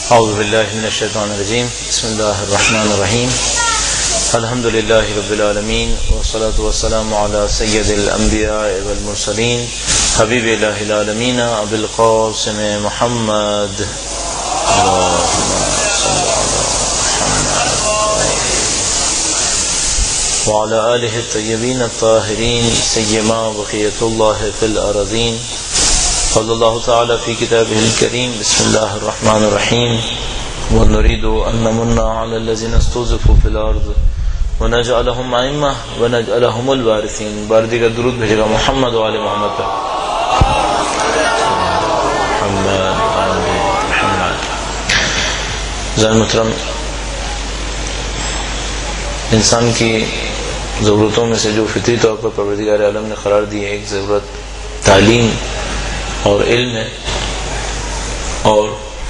اعوذ باللہ من الشیطان الرجیم بسم اللہ الرحمن الرحیم الحمد للہ رب العالمین والصلاة والسلام علی سید الانبیاء والمرسلین حبیب الہ العالمین ابی القاسم محمد وعلى آلہ الطیبین الطاہرین سیما بقیت اللہ فی الارضین قال الله تعالى في كتابه الكريم بسم الله الرحمن الرحيم ونريد أن نمن على الذين استضعفوا في الأرض ونجعلهم أئمة ونجعلهم الوارثين باردی کا درود بھیجے گا محمد و آل محمد پر محمد زین محترم، انسان کی ضرورتوں میں سے جو فطری طور پر پروردگار عالم نے قرار دی ہے، ایک ضرورت تعلیم اور علم ہے. اور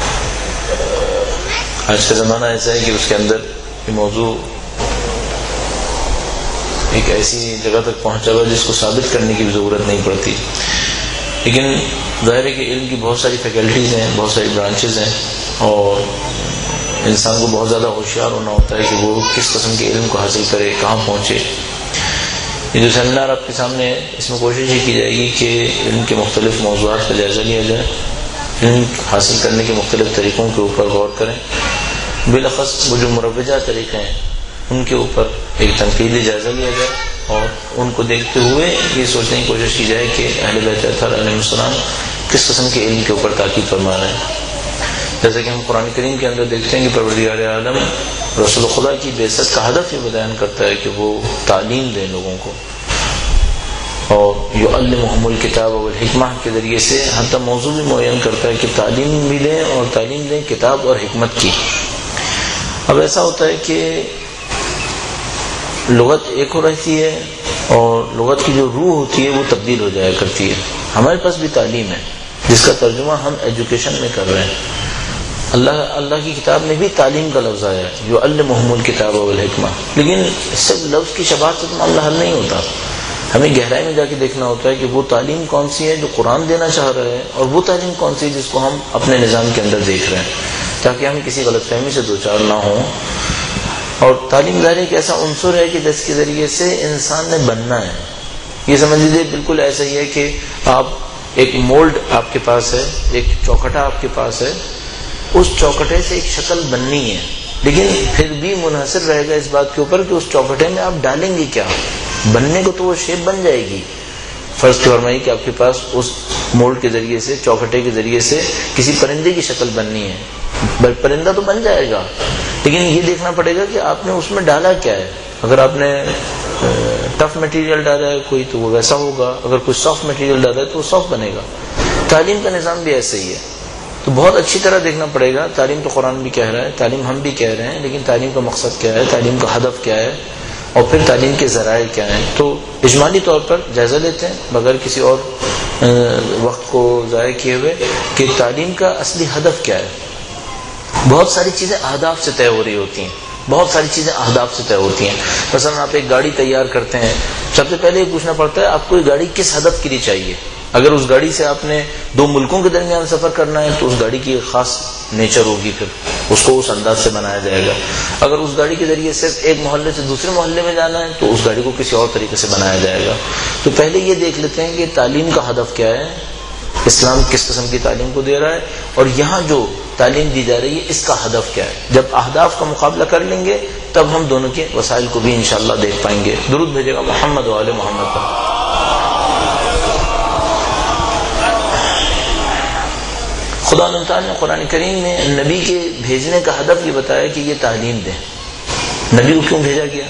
آج کا زمانہ ایسا ہے کہ اس کے اندر یہ موضوع ایک ایسی جگہ تک پہنچا ہوا جس کو ثابت کرنے کی بھی ضرورت نہیں پڑتی، لیکن ظاہر ہے کہ علم کی بہت ساری فیکلٹیز ہیں، بہت ساری برانچز ہیں، اور انسان کو بہت زیادہ ہوشیار ہونا ہوتا ہے کہ وہ کس قسم کے علم کو حاصل کرے، کہاں پہنچے. یہ جو سیمینار آپ کے سامنے ہے، اس میں کوشش یہ کی جائے گی کہ علم کے مختلف موضوعات کا جائزہ لیا جائے، علم حاصل کرنے کے مختلف طریقوں کے اوپر غور کریں، بالاخص وہ جو مروجہ طریقے ہیں ان کے اوپر ایک تنقیدی جائزہ لیا جائے، اور ان کو دیکھتے ہوئے یہ سوچنے کی کوشش کی جائے کہ اہل بیت اطہار علیہ السلام کس قسم کے علم کے اوپر تاکید فرما رہے ہیں. جیسے کہ ہم قرآن کریم کے اندر دیکھتے ہیں کہ پروردگار عالم رسول خدا کی بعثت کا ہدف یہ بیان کرتا ہے کہ وہ تعلیم دیں لوگوں کو، اور یعلمہم الکتاب والحکمہ کے ذریعے سے حتی موضوع بھی معین کرتا ہے کہ تعلیم بھی دیں، اور تعلیم دیں کتاب اور حکمت کی. اب ایسا ہوتا ہے کہ لغت ایک ہو رہتی ہے، اور لغت کی جو روح ہوتی ہے وہ تبدیل ہو جایا کرتی ہے. ہمارے پاس بھی تعلیم ہے جس کا ترجمہ ہم ایجوکیشن میں کر رہے ہیں. اللہ کی کتاب میں بھی تعلیم کا لفظ آیا ہے، یعلمہم الکتاب والحکمہ، لیکن صرف لفظ کی شباہت سے تو معاملہ حل نہیں ہوتا. ہمیں گہرائی میں جا کے دیکھنا ہوتا ہے کہ وہ تعلیم کون سی ہے جو قرآن دینا چاہ رہا ہے، اور وہ تعلیم کون سی ہے جس کو ہم اپنے نظام کے اندر دیکھ رہے ہیں، تاکہ ہم کسی غلط فہمی سے دوچار نہ ہوں. اور تعلیم ظاہر ایک ایسا عنصر ہے کہ جس کے ذریعے سے انسان نے بننا ہے. یہ سمجھ لیجیے بالکل ایسا ہی ہے کہ آپ ایک مولڈ آپ کے پاس ہے، ایک چوکھٹا آپ کے پاس ہے، اس چوکھٹے سے ایک شکل بننی ہے، لیکن پھر بھی منحصر رہے گا اس بات کے اوپر کہ اس چوکھٹے میں آپ ڈالیں گے کیا. بننے کو تو وہ شیپ بن جائے گی. فرض فرمائیے کہ آپ کے پاس اس مولڈ کے ذریعے سے، چوکھٹے کے ذریعے سے کسی پرندے کی شکل بننی ہے، پرندہ تو بن جائے گا، لیکن یہ دیکھنا پڑے گا کہ آپ نے اس میں ڈالا کیا ہے. اگر آپ نے ٹف مٹیریل ڈالا ہے کوئی تو وہ ویسا ہوگا، اگر کوئی سافٹ مٹیریل ڈالا ہے تو وہ سافٹ بنے گا. تعلیم کا نظام بھی ایسا ہی ہے. تو بہت اچھی طرح دیکھنا پڑے گا. تعلیم تو قرآن بھی کہہ رہا ہے، تعلیم ہم بھی کہہ رہے ہیں، لیکن تعلیم کا مقصد کیا ہے، تعلیم کا ہدف کیا ہے، اور پھر تعلیم کے ذرائع کیا ہیں. تو اجمالی طور پر جائزہ لیتے ہیں بغیر کسی اور وقت کو ضائع کیے ہوئے کہ تعلیم کا اصلی ہدف کیا ہے. بہت ساری چیزیں اہداف سے طے ہو رہی ہوتی ہیں، بہت ساری چیزیں اہداف سے طے ہوتی ہیں. مثلا آپ ایک گاڑی تیار کرتے ہیں، سب سے پہلے یہ پوچھنا پڑتا ہے آپ کو یہ گاڑی کس ہدف کے لیے چاہیے. اگر اس گاڑی سے آپ نے 2 ملکوں کے درمیان سفر کرنا ہے تو اس گاڑی کی ایک خاص نیچر ہوگی، پھر اس کو اس انداز سے بنایا جائے گا. اگر اس گاڑی کے ذریعے صرف ایک محلے سے دوسرے محلے میں جانا ہے تو اس گاڑی کو کسی اور طریقے سے بنایا جائے گا. تو پہلے یہ دیکھ لیتے ہیں کہ تعلیم کا ہدف کیا ہے، اسلام کس قسم کی تعلیم کو دے رہا ہے، اور یہاں جو تعلیم دی جا رہی ہے اس کا ہدف کیا ہے. جب اہداف کا مقابلہ کر لیں گے تب ہم دونوں کے وسائل کو بھی انشاءاللہ دیکھ پائیں گے. درود بھیجے گا محمد و آل محمد پر. خدا تعالیٰ نے قرآن کریم میں نبی کے بھیجنے کا ہدف یہ بتایا کہ یہ تعلیم دیں. نبی کو کیوں بھیجا گیا؟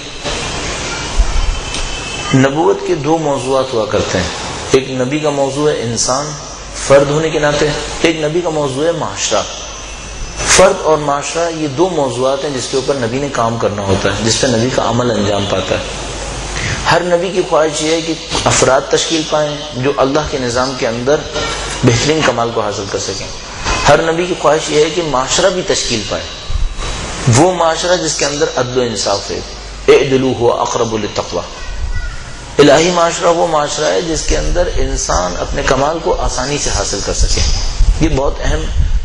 نبوت کے 2 موضوعات ہوا کرتے ہیں. ایک نبی کا موضوع ہے انسان، فرد ہونے کے ناطے، ایک نبی کا موضوع ہے معاشرہ. فرد اور معاشرہ یہ 2 موضوعات ہیں جس کے اوپر نبی نے کام کرنا ہوتا ہے، جس پہ نبی کا عمل انجام پاتا ہے. ہر نبی کی خواہش یہ ہے کہ افراد تشکیل پائیں جو اللہ کے نظام کے اندر بہترین کمال کو حاصل کر سکیں. ہر نبی کی خواہش یہ ہے کہ معاشرہ بھی تشکیل پائے، وہ معاشرہ جس کے اندر عدل و انصاف ہے. اعدلوا هو اقرب للتقوی. الہی معاشرہ وہ معاشرہ ہے جس کے اندر انسان اپنے کمال کو آسانی سے حاصل کر سکے. یہ بہت اہم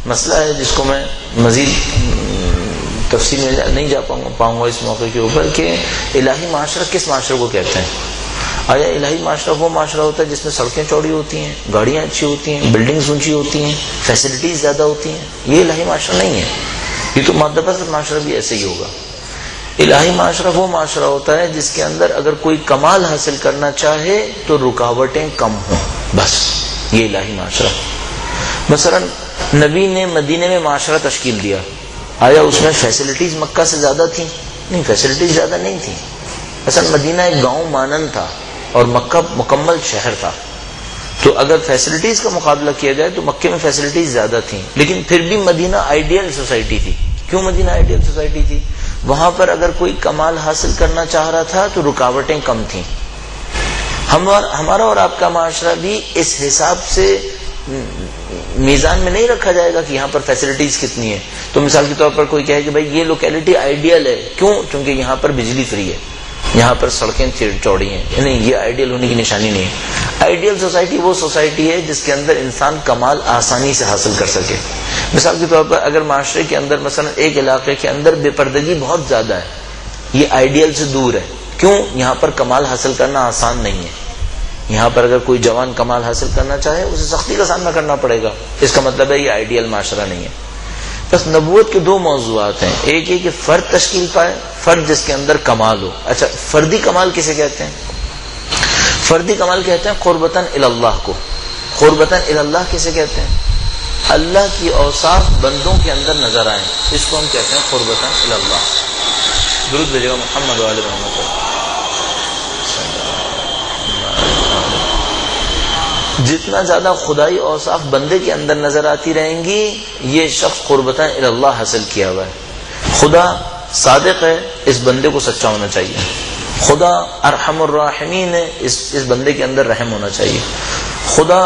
مسئلہ ہے جس کو میں مزید تفصیل میں نہیں جا پاؤں گا اس موقع کے اوپر کہ الہی معاشرہ کس معاشرے کو کہتے ہیں. آیا الہی معاشرہ وہ معاشرہ ہوتا ہے جس میں سڑکیں چوڑی ہوتی ہیں, گاڑیاں اچھی ہوتی ہیں, بلڈنگز اونچی ہوتی ہیں, فیسلٹیز زیادہ ہوتی ہیں؟ یہ الہی معاشرہ نہیں ہے. یہ تو مادہ پرست معاشرہ بھی ایسے ہی ہوگا. الہی معاشرہ وہ معاشرہ ہوتا ہے جس کے اندر اگر کوئی کمال حاصل کرنا چاہے تو رکاوٹیں کم ہوں, بس یہ الہی معاشرہ. مثلا نبی نے مدینے میں معاشرہ تشکیل دیا, آیا اس میں فیسلٹیز مکہ سے زیادہ تھیں؟ نہیں, فیسلٹیز زیادہ نہیں تھیں. اصل مدینہ ایک گاؤں مانند تھا اور مکہ مکمل شہر تھا. تو اگر فیسلٹیز کا مقابلہ کیا جائے تو مکے میں فیسلٹیز زیادہ تھیں, لیکن پھر بھی مدینہ آئیڈیل سوسائٹی تھی. کیوں مدینہ آئیڈیل سوسائٹی تھی؟ وہاں پر اگر کوئی کمال حاصل کرنا چاہ رہا تھا تو رکاوٹیں کم تھیں. ہمارا اور آپ کا معاشرہ بھی اس حساب سے میزان میں نہیں رکھا جائے گا کہ یہاں پر فیسلٹیز کتنی ہے. تو مثال کے طور پر کوئی کہے کہ بھائی یہ لوکیلٹی آئیڈیل ہے, کیوں؟ کیونکہ یہاں پر بجلی فری ہے, یہاں پر سڑکیں چوڑی ہیں. نہیں, یہ آئیڈیل ہونے کی نشانی نہیں ہے. آئیڈیل سوسائٹی وہ سوسائٹی ہے جس کے اندر انسان کمال آسانی سے حاصل کر سکے. مثال کے طور پر اگر معاشرے کے اندر مثلا ایک علاقے کے اندر بے پردگی بہت زیادہ ہے, یہ آئیڈیل سے دور ہے. کیوں؟ یہاں پر کمال حاصل کرنا آسان نہیں ہے. یہاں پر اگر کوئی جوان کمال حاصل کرنا چاہے اسے سختی کا سامنا کرنا پڑے گا. اس کا مطلب ہے یہ آئیڈیل معاشرہ نہیں ہے. بس نبوت کے دو موضوعات ہیں, ایک یہ کہ فرد تشکیل پائے, فرد جس کے اندر کمال ہو. اچھا, فردی کمال کسے کہتے ہیں؟ فردی کمال کہتے ہیں قربتاً الی اللہ کو. قربتاً الی اللہ کسے کہتے ہیں؟ اللہ کی اوصاف بندوں کے اندر نظر آئیں, اس کو ہم کہتے ہیں قربتاً الی اللہ. درود بھیجے گا محمد و آل محمد. جتنا زیادہ خدائی اوصاف بندے کے اندر نظر آتی رہیں گی, یہ شخص قربتاً الی اللہ حاصل کیا ہوا ہے. خدا صادق ہے, اس بندے کو سچا ہونا چاہیے. خدا ارحم الراحمین ہے, اس بندے کے اندر رحم ہونا چاہیے. خدا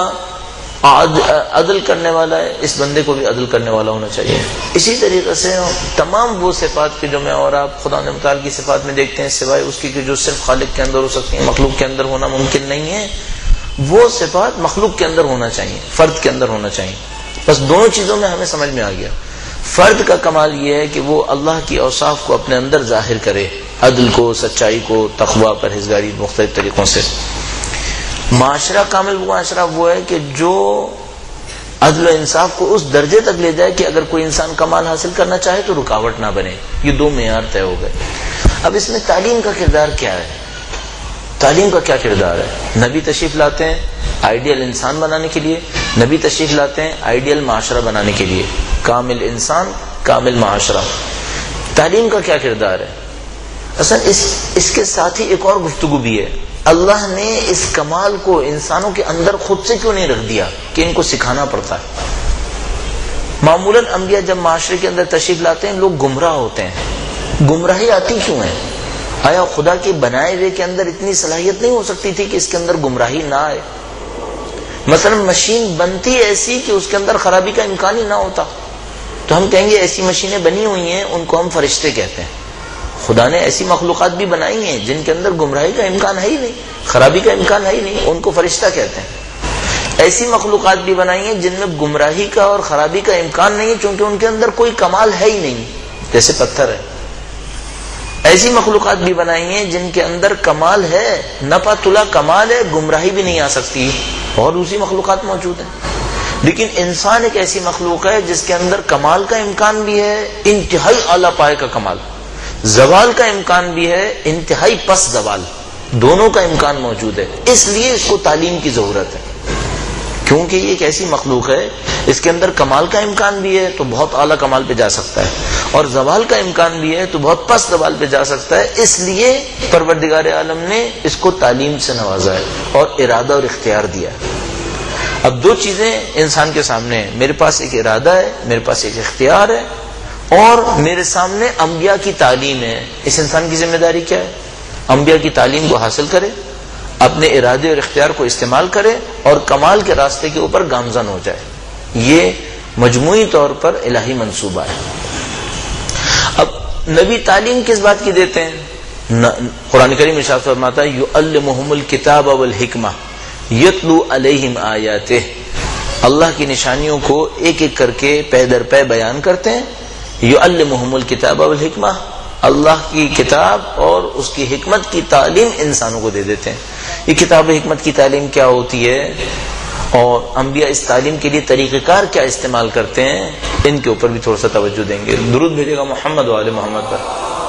عدل کرنے والا ہے, اس بندے کو بھی عدل کرنے والا ہونا چاہیے. اسی طریقے سے تمام وہ صفات کے جو میں اور آپ خدا متعال کی صفات میں دیکھتے ہیں, سوائے اس کی کہ جو صرف خالق کے اندر ہو سکتی ہیں, مخلوق کے اندر ہونا ممکن نہیں ہے, وہ صفات مخلوق کے اندر ہونا چاہیے, فرد کے اندر ہونا چاہیے. بس دونوں چیزوں میں ہمیں سمجھ میں آ گیا. فرد کا کمال یہ ہے کہ وہ اللہ کی اوصاف کو اپنے اندر ظاہر کرے, عدل کو, سچائی کو, تقوی, پرہیزگاری, مختلف طریقوں سے. معاشرہ کامل معاشرہ وہ ہے کہ جو عدل و انصاف کو اس درجے تک لے جائے کہ اگر کوئی انسان کمال حاصل کرنا چاہے تو رکاوٹ نہ بنے. یہ دو معیار طے ہو گئے. اب اس میں تعلیم کا کردار کیا ہے؟ تعلیم کا کیا کردار ہے؟ نبی تشریف لاتے ہیں آئیڈیل انسان بنانے کے لیے, نبی تشریف لاتے ہیں آئیڈیل معاشرہ بنانے کے لیے. کامل انسان, کامل معاشرہ. تعلیم کا کیا کردار ہے؟ اصل اس کے ساتھ ہی ایک اور گفتگو بھی ہے. اللہ نے اس کمال کو انسانوں کے اندر خود سے کیوں نہیں رکھ دیا کہ ان کو سکھانا پڑتا ہے؟ معمولاً انبیاء جب معاشرے کے اندر تشریف لاتے ہیں لوگ گمراہ ہوتے ہیں. گمراہی آتی کیوں ہے؟ آیا خدا کے بنائے ہوئے کے اندر اتنی صلاحیت نہیں ہو سکتی تھی کہ اس کے اندر گمراہی نہ آئے؟ مثلا مشین بنتی ایسی کہ اس کے اندر خرابی کا امکان ہی نہ ہوتا, تو ہم کہیں گے ایسی مشینیں بنی ہوئی ہیں, ان کو ہم فرشتے کہتے ہیں. خدا نے ایسی مخلوقات بھی بنائی ہیں جن کے اندر گمراہی کا امکان ہے ہی نہیں, خرابی کا امکان ہے ہی نہیں, ان کو فرشتہ کہتے ہیں. ایسی مخلوقات بھی بنائی ہیں جن میں گمراہی کا اور خرابی کا امکان نہیں ہے چونکہ ان کے اندر کوئی کمال ہے ہی نہیں, جیسے پتھر ہے. ایسی مخلوقات بھی بنائی ہیں جن کے اندر کمال ہے, نپا تلا کمال ہے, گمراہی بھی نہیں آ سکتی, اور دوسری مخلوقات موجود ہیں. لیکن انسان ایک ایسی مخلوق ہے جس کے اندر کمال کا امکان بھی ہے, انتہائی اعلیٰ پائے کا کمال, زوال کا امکان بھی ہے, انتہائی پس زوال, دونوں کا امکان موجود ہے. اس لیے اس کو تعلیم کی ضرورت ہے, کیونکہ یہ ایک ایسی مخلوق ہے اس کے اندر کمال کا امکان بھی ہے تو بہت اعلیٰ کمال پہ جا سکتا ہے, اور زوال کا امکان بھی ہے تو بہت پس زوال پہ جا سکتا ہے. اس لیے پروردگار عالم نے اس کو تعلیم سے نوازا ہے اور ارادہ اور اختیار دیا ہے. اب دو چیزیں انسان کے سامنے ہیں, میرے پاس ایک ارادہ ہے, میرے پاس ایک اختیار ہے, اور میرے سامنے انبیاء کی تعلیم ہے. اس انسان کی ذمہ داری کیا ہے؟ انبیاء کی تعلیم کو حاصل کرے, اپنے ارادے اور اختیار کو استعمال کرے, اور کمال کے راستے کے اوپر گامزن ہو جائے. یہ مجموعی طور پر الہی منصوبہ ہے. اب نبی تعلیم کس بات کی دیتے ہیں؟ قرآن کریم ارشاد فرماتا ہے یعلمہم الکتاب والحکمہ یتلو علیہم آیاتہ. اللہ کی نشانیوں کو ایک ایک کر کے پے در پے بیان کرتے ہیں. یعلمہم الکتاب والحکمہ، اللہ کی کتاب اور اس کی حکمت کی تعلیم انسانوں کو دے دیتے ہیں. یہ کتاب حکمت کی تعلیم کیا ہوتی ہے اور انبیاء اس تعلیم کے لیے طریقہ کار کیا استعمال کرتے ہیں، ان کے اوپر بھی تھوڑا سا توجہ دیں گے. درود بھیجے گا محمد و آل محمد پر.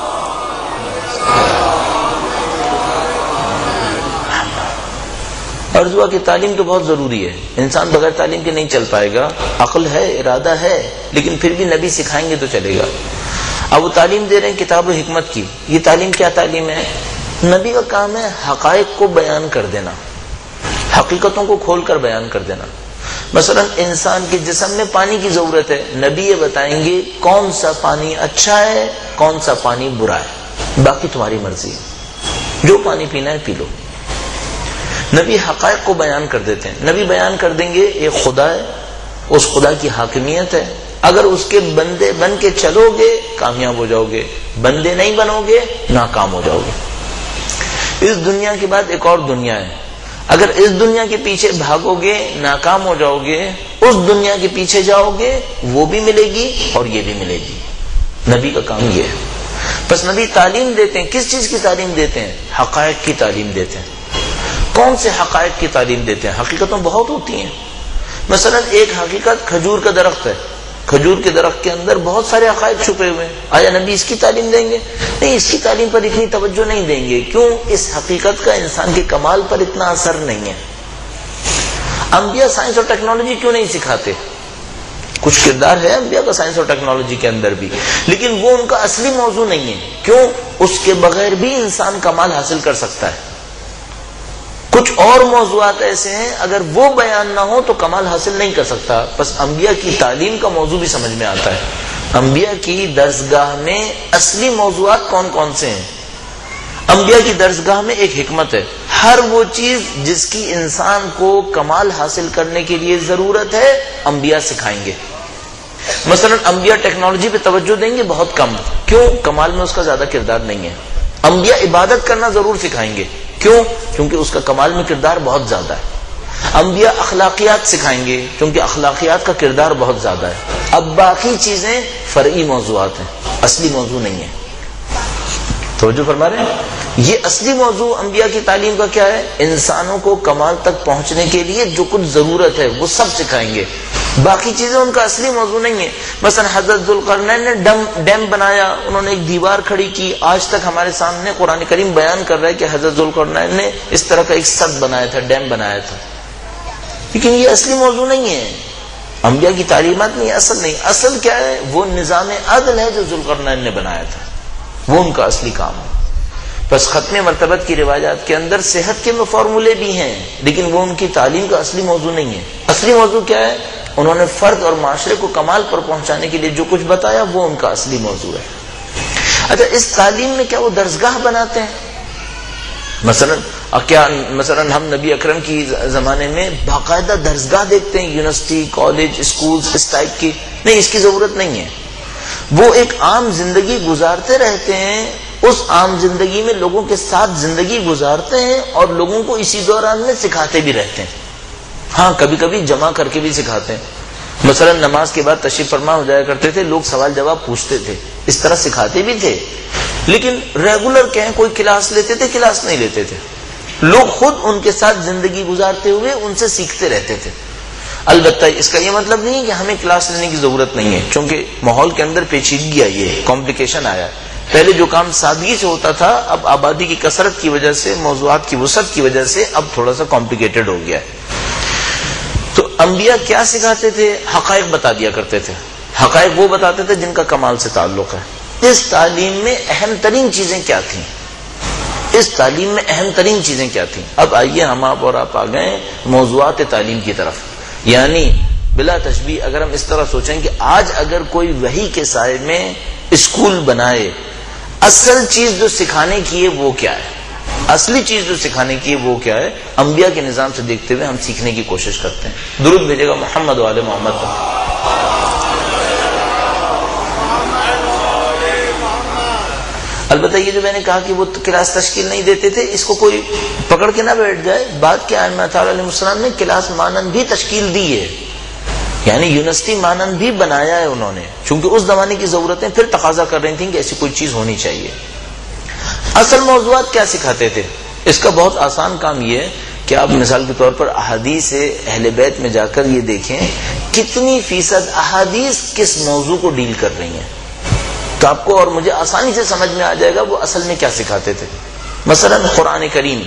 اور دعا کی تعلیم تو بہت ضروری ہے، انسان بغیر تعلیم کے نہیں چل پائے گا. عقل ہے، ارادہ ہے، لیکن پھر بھی نبی سکھائیں گے تو چلے گا. اب وہ تعلیم دے رہے ہیں کتاب و حکمت کی. یہ تعلیم کیا تعلیم ہے؟ نبی کا کام ہے حقائق کو بیان کر دینا، حقیقتوں کو کھول کر بیان کر دینا. مثلا انسان کے جسم میں پانی کی ضرورت ہے، نبی یہ بتائیں گے کون سا پانی اچھا ہے، کون سا پانی برا ہے، باقی تمہاری مرضی ہے، جو پانی پینا ہے پی لو. نبی حقائق کو بیان کر دیتے ہیں. نبی بیان کر دیں گے ایک خدا ہے، اس خدا کی حاکمیت ہے، اگر اس کے بندے بن کے چلو گے کامیاب ہو جاؤ گے، بندے نہیں بنو گے ناکام ہو جاؤ گے. اس دنیا کے بعد ایک اور دنیا ہے، اگر اس دنیا کے پیچھے بھاگو گے ناکام ہو جاؤ گے، اس دنیا کے پیچھے جاؤ گے وہ بھی ملے گی اور یہ بھی ملے گی. نبی کا کام یہ ہے. بس نبی تعلیم دیتے ہیں. کس چیز کی تعلیم دیتے ہیں؟ حقائق کی تعلیم دیتے ہیں. کون سے حقائق کی تعلیم دیتے ہیں؟ حقیقتیں بہت ہوتی ہیں. مثلا ایک حقیقت کھجور کا درخت ہے، کھجور کے درخت کے اندر بہت سارے حقائق چھپے ہوئے ہیں. آیا نبی اس کی تعلیم دیں گے؟ نہیں، اس کی تعلیم پر اتنی توجہ نہیں دیں گے. کیوں؟ اس حقیقت کا انسان کے کمال پر اتنا اثر نہیں ہے. انبیاء سائنس اور ٹیکنالوجی کیوں نہیں سکھاتے؟ کچھ کردار ہے انبیاء کا سائنس اور ٹیکنالوجی کے اندر بھی، لیکن وہ ان کا اصلی موضوع نہیں ہے. کیوں؟ اس کے بغیر بھی انسان کمال حاصل کر سکتا ہے. کچھ اور موضوعات ایسے ہیں اگر وہ بیان نہ ہو تو کمال حاصل نہیں کر سکتا. بس انبیاء کی تعلیم کا موضوع بھی سمجھ میں آتا ہے. انبیاء کی درسگاہ میں اصلی موضوعات کون کون سے ہیں؟ انبیاء کی درسگاہ میں ایک حکمت ہے. ہر وہ چیز جس کی انسان کو کمال حاصل کرنے کے لیے ضرورت ہے انبیاء سکھائیں گے. مثلا انبیاء ٹیکنالوجی پہ توجہ دیں گے بہت کم. کیوں؟ کمال میں اس کا زیادہ کردار نہیں ہے. انبیاء عبادت کرنا ضرور سکھائیں گے. کیوں؟ کیونکہ اس کا کمال میں کردار بہت زیادہ ہے. انبیاء اخلاقیات سکھائیں گے کیونکہ اخلاقیات کا کردار بہت زیادہ ہے. اب باقی چیزیں فرعی موضوعات ہیں، اصلی موضوع نہیں ہے. توجہ فرما رہے ہیں؟ یہ اصلی موضوع انبیاء کی تعلیم کا کیا ہے؟ انسانوں کو کمال تک پہنچنے کے لیے جو کچھ ضرورت ہے وہ سب سکھائیں گے. باقی چیزیں ان کا اصلی موضوع نہیں ہے. مثلا حضرت ذوالقرنین نے ڈیم بنایا، انہوں نے ایک دیوار کھڑی کی. آج تک ہمارے سامنے قرآن کریم بیان کر رہا ہے کہ حضرت ذوالقرنین نے اس طرح کا ایک سد بنایا تھا، ڈیم بنایا تھا. لیکن یہ اصلی موضوع نہیں ہے، انبیاء کی تعلیمات نہیں، اصل نہیں. اصل کیا ہے؟ وہ نظام عدل ہے جو ذوالقرنین نے بنایا تھا، وہ ان کا اصلی کام ہے. بس ختم مرتبت کی روایات کے اندر صحت کے فارمولے بھی ہیں، لیکن وہ ان کی تعلیم کا اصلی موضوع نہیں ہے. اصلی موضوع کیا ہے؟ انہوں نے فرد اور معاشرے کو کمال پر پہنچانے کے لیے جو کچھ بتایا وہ ان کا اصلی موضوع ہے. اچھا، اس تعلیم میں کیا وہ درسگاہ بناتے ہیں؟ مثلا ہم نبی اکرم کی زمانے میں باقاعدہ درسگاہ دیکھتے ہیں، یونیورسٹی، کالج، اسکولز اس ٹائپ کی. نہیں، اس کی ضرورت نہیں ہے. وہ ایک عام زندگی گزارتے رہتے ہیں، اس عام زندگی میں لوگوں کے ساتھ زندگی گزارتے ہیں اور لوگوں کو اسی دوران میں سکھاتے بھی رہتے ہیں. ہاں، کبھی کبھی جمع کر کے بھی سکھاتے ہیں. مثلا نماز کے بعد تشریف فرما ہو جایا کرتے تھے، لوگ سوال جواب پوچھتے تھے، اس طرح سکھاتے بھی تھے. لیکن ریگولر کہیں کوئی کلاس لیتے تھے؟ کلاس نہیں لیتے تھے. لوگ خود ان کے ساتھ زندگی گزارتے ہوئے ان سے سیکھتے رہتے تھے. البتہ اس کا یہ مطلب نہیں ہے کہ ہمیں کلاس لینے کی ضرورت نہیں ہے، چونکہ ماحول کے اندر پیچیدگی آئی ہے، کمپلیکیشن آیا. پہلے جو کام سادگی سے ہوتا تھا اب آبادی کی کثرت کی وجہ سے، موضوعات کی وسعت کی وجہ سے اب تھوڑا سا کمپلیکیٹڈ ہو گیا ہے. تو انبیاء کیا سکھاتے تھے؟ حقائق بتا دیا کرتے تھے. حقائق وہ بتاتے تھے جن کا کمال سے تعلق ہے. اس تعلیم میں اہم ترین چیزیں کیا تھیں؟ اس تعلیم میں اہم ترین چیزیں کیا تھیں؟ اب آئیے ہم آپ آ گئے موضوعات تعلیم کی طرف. یعنی بلا تشبیہ اگر ہم اس طرح سوچیں کہ آج اگر کوئی وحی کے سائے میں اسکول بنائے، اصل چیز جو سکھانے کی ہے وہ کیا ہے؟ اصلی چیز جو سکھانے کی ہے وہ کیا ہے؟ انبیاء کے نظام سے دیکھتے ہوئے ہم سیکھنے کی کوشش کرتے ہیں. درود بھیجے گا محمد و آل محمد پر. البتہ یہ جو میں نے کہا کہ وہ کلاس تشکیل نہیں دیتے تھے، اس کو کوئی پکڑ کے نہ بیٹھ جائے. بات کیا ہے؟ تعالیٰ علیہ السلام نے کلاس مانند بھی تشکیل دی ہے. یعنی یونیورسٹی مانند بھی بنایا ہے انہوں نے، چونکہ اس زمانے کی ضرورتیں پھر تقاضا کر رہی تھیں کہ ایسی کوئی چیز ہونی چاہیے۔ اصل موضوعات کیا سکھاتے تھے؟ اس کا بہت آسان کام یہ ہے کہ آپ مثال کے طور پر احادیث اہل بیت میں جا کر یہ دیکھیں کتنی فیصد احادیث کس موضوع کو ڈیل کر رہی ہیں، تو آپ کو اور مجھے آسانی سے سمجھ میں آ جائے گا وہ اصل میں کیا سکھاتے تھے۔ مثلا قرآن کریم،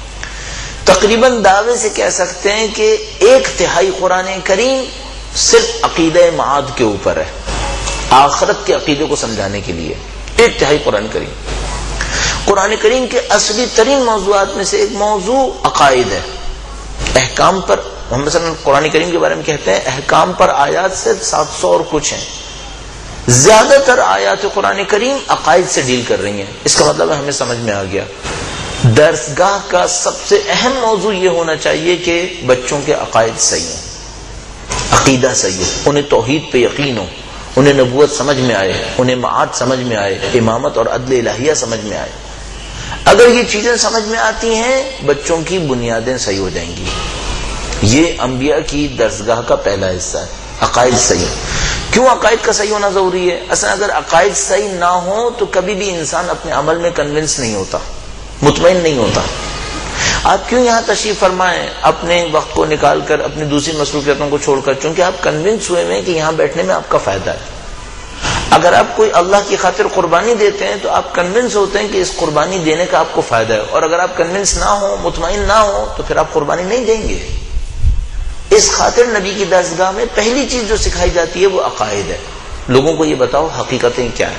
تقریباً دعوے سے کہہ سکتے ہیں کہ 1/3 قرآن کریم صرف عقیدہ معاد کے اوپر ہے، آخرت کے عقیدے کو سمجھانے کے لیے 1/3 قرآن کریم۔ قرآن کریم کے اصلی ترین موضوعات میں سے ایک موضوع عقائد ہے، احکام پر۔ ہم مثلا قرآن کریم کے بارے میں کہتے ہیں احکام پر آیات صرف 700 اور کچھ ہیں، زیادہ تر آیات قرآن کریم عقائد سے ڈیل کر رہی ہیں۔ اس کا مطلب ہمیں سمجھ میں آ گیا درسگاہ کا سب سے اہم موضوع یہ ہونا چاہیے کہ بچوں کے عقائد صحیح ہوں، عقیدہ صحیح ہو، انہیں توحید پہ یقین ہو، انہیں نبوت سمجھ میں آئے، انہیں معاد سمجھ میں آئے، امامت اور عدل الہیہ سمجھ میں آئے۔ اگر یہ چیزیں سمجھ میں آتی ہیں بچوں کی بنیادیں صحیح ہو جائیں گی۔ یہ انبیاء کی درسگاہ کا پہلا حصہ ہے، عقائد صحیح۔ کیوں عقائد کا صحیح ہونا ضروری ہے؟ اصلا اگر عقائد صحیح نہ ہو تو کبھی بھی انسان اپنے عمل میں کنونس نہیں ہوتا، مطمئن نہیں ہوتا۔ آپ کیوں یہاں تشریف فرمائیں اپنے وقت کو نکال کر، اپنی دوسری مصروفیتوں کو چھوڑ کر؟ چونکہ آپ کنونس ہوئے ہیں کہ یہاں بیٹھنے میں آپ کا فائدہ ہے۔ اگر آپ کوئی اللہ کی خاطر قربانی دیتے ہیں تو آپ کنونس ہوتے ہیں کہ اس قربانی دینے کا آپ کو فائدہ ہے، اور اگر آپ کنونس نہ ہو، مطمئن نہ ہو، تو پھر آپ قربانی نہیں دیں گے۔ اس خاطر نبی کی درسگاہ میں پہلی چیز جو سکھائی جاتی ہے وہ عقائد ہے، لوگوں کو یہ بتاؤ حقیقتیں کیا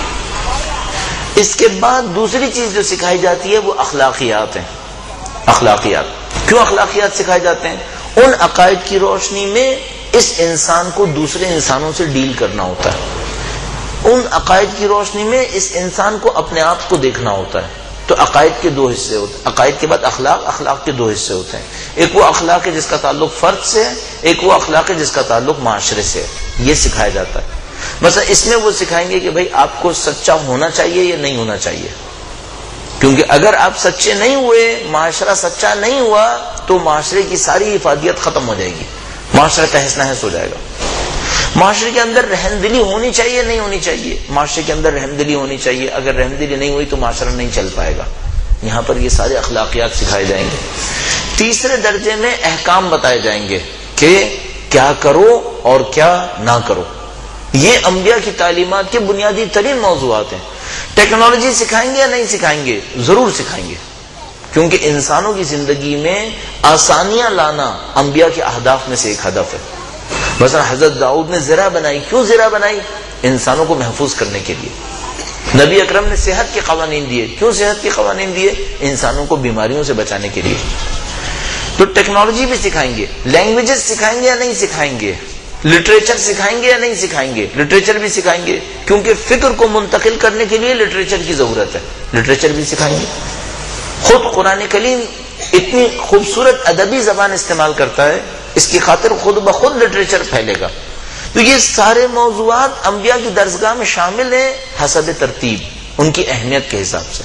ہیں۔ اس کے بعد دوسری چیز جو سکھائی جاتی ہے وہ اخلاقیات ہیں۔ اخلاقیات کیوں اخلاقیات سکھائے جاتے ہیں؟ ان عقائد کی روشنی میں اس انسان کو دوسرے انسانوں سے ڈیل کرنا ہوتا ہے، ان عقائد کی روشنی میں اس انسان کو اپنے آپ کو دیکھنا ہوتا ہے۔ تو عقائد کے 2 حصے ہوتے ہیں، عقائد کے بعد اخلاق کے 2 حصے ہوتے ہیں۔ ایک وہ اخلاق ہے جس کا تعلق فرد سے ہے، ایک وہ اخلاق ہے جس کا تعلق معاشرے سے ہے۔ یہ سکھایا جاتا ہے۔ مثلا اس میں وہ سکھائیں گے کہ بھائی آپ کو سچا ہونا چاہیے یا نہیں ہونا چاہیے، کیونکہ اگر آپ سچے نہیں ہوئے، معاشرہ سچا نہیں ہوا، تو معاشرے کی ساری افادیت ختم ہو جائے گی، معاشرہ تہس نہس ہو جائے گا۔ معاشرے کے اندر رحمدلی ہونی چاہیے نہیں ہونی چاہیے؟ معاشرے کے اندر رحمدلی ہونی چاہیے۔ اگر رحمدلی نہیں ہوئی تو معاشرہ نہیں چل پائے گا۔ یہاں پر یہ سارے اخلاقیات سکھائے جائیں گے۔ تیسرے درجے میں احکام بتائے جائیں گے کہ کیا کرو اور کیا نہ کرو۔ یہ انبیاء کی تعلیمات کے بنیادی ترین موضوعات ہیں۔ ٹیکنالوجی سکھائیں گے یا نہیں سکھائیں گے؟ ضرور سکھائیں گے، کیونکہ انسانوں کی زندگی میں آسانیاں لانا انبیاء کے اہداف میں سے ایک ہدف ہے۔ مثلا حضرت داؤد نے زرع بنائی، کیوں زرع بنائی؟ انسانوں کو محفوظ کرنے کے لیے۔ نبی اکرم نے صحت کے قوانین دیے، کیوں صحت کے قوانین دیے؟ انسانوں کو بیماریوں سے بچانے کے لیے۔ تو ٹیکنالوجی بھی سکھائیں گے، لینگویجز سکھائیں گے یا نہیں سکھائیں گے، لٹریچر سکھائیں گے یا نہیں سکھائیں گے؟ لٹریچر بھی سکھائیں گے، کیونکہ فکر کو منتقل کرنے کے لیے لٹریچر کی ضرورت ہے، لٹریچر بھی سکھائیں گے۔ خود قرآن کریم اتنی خوبصورت ادبی زبان استعمال کرتا ہے، اس کی خاطر خود بخود لٹریچر پھیلے گا۔ تو یہ سارے موضوعات انبیاء کی درسگاہ میں شامل ہیں حسب ترتیب، ان کی اہمیت کے حساب سے۔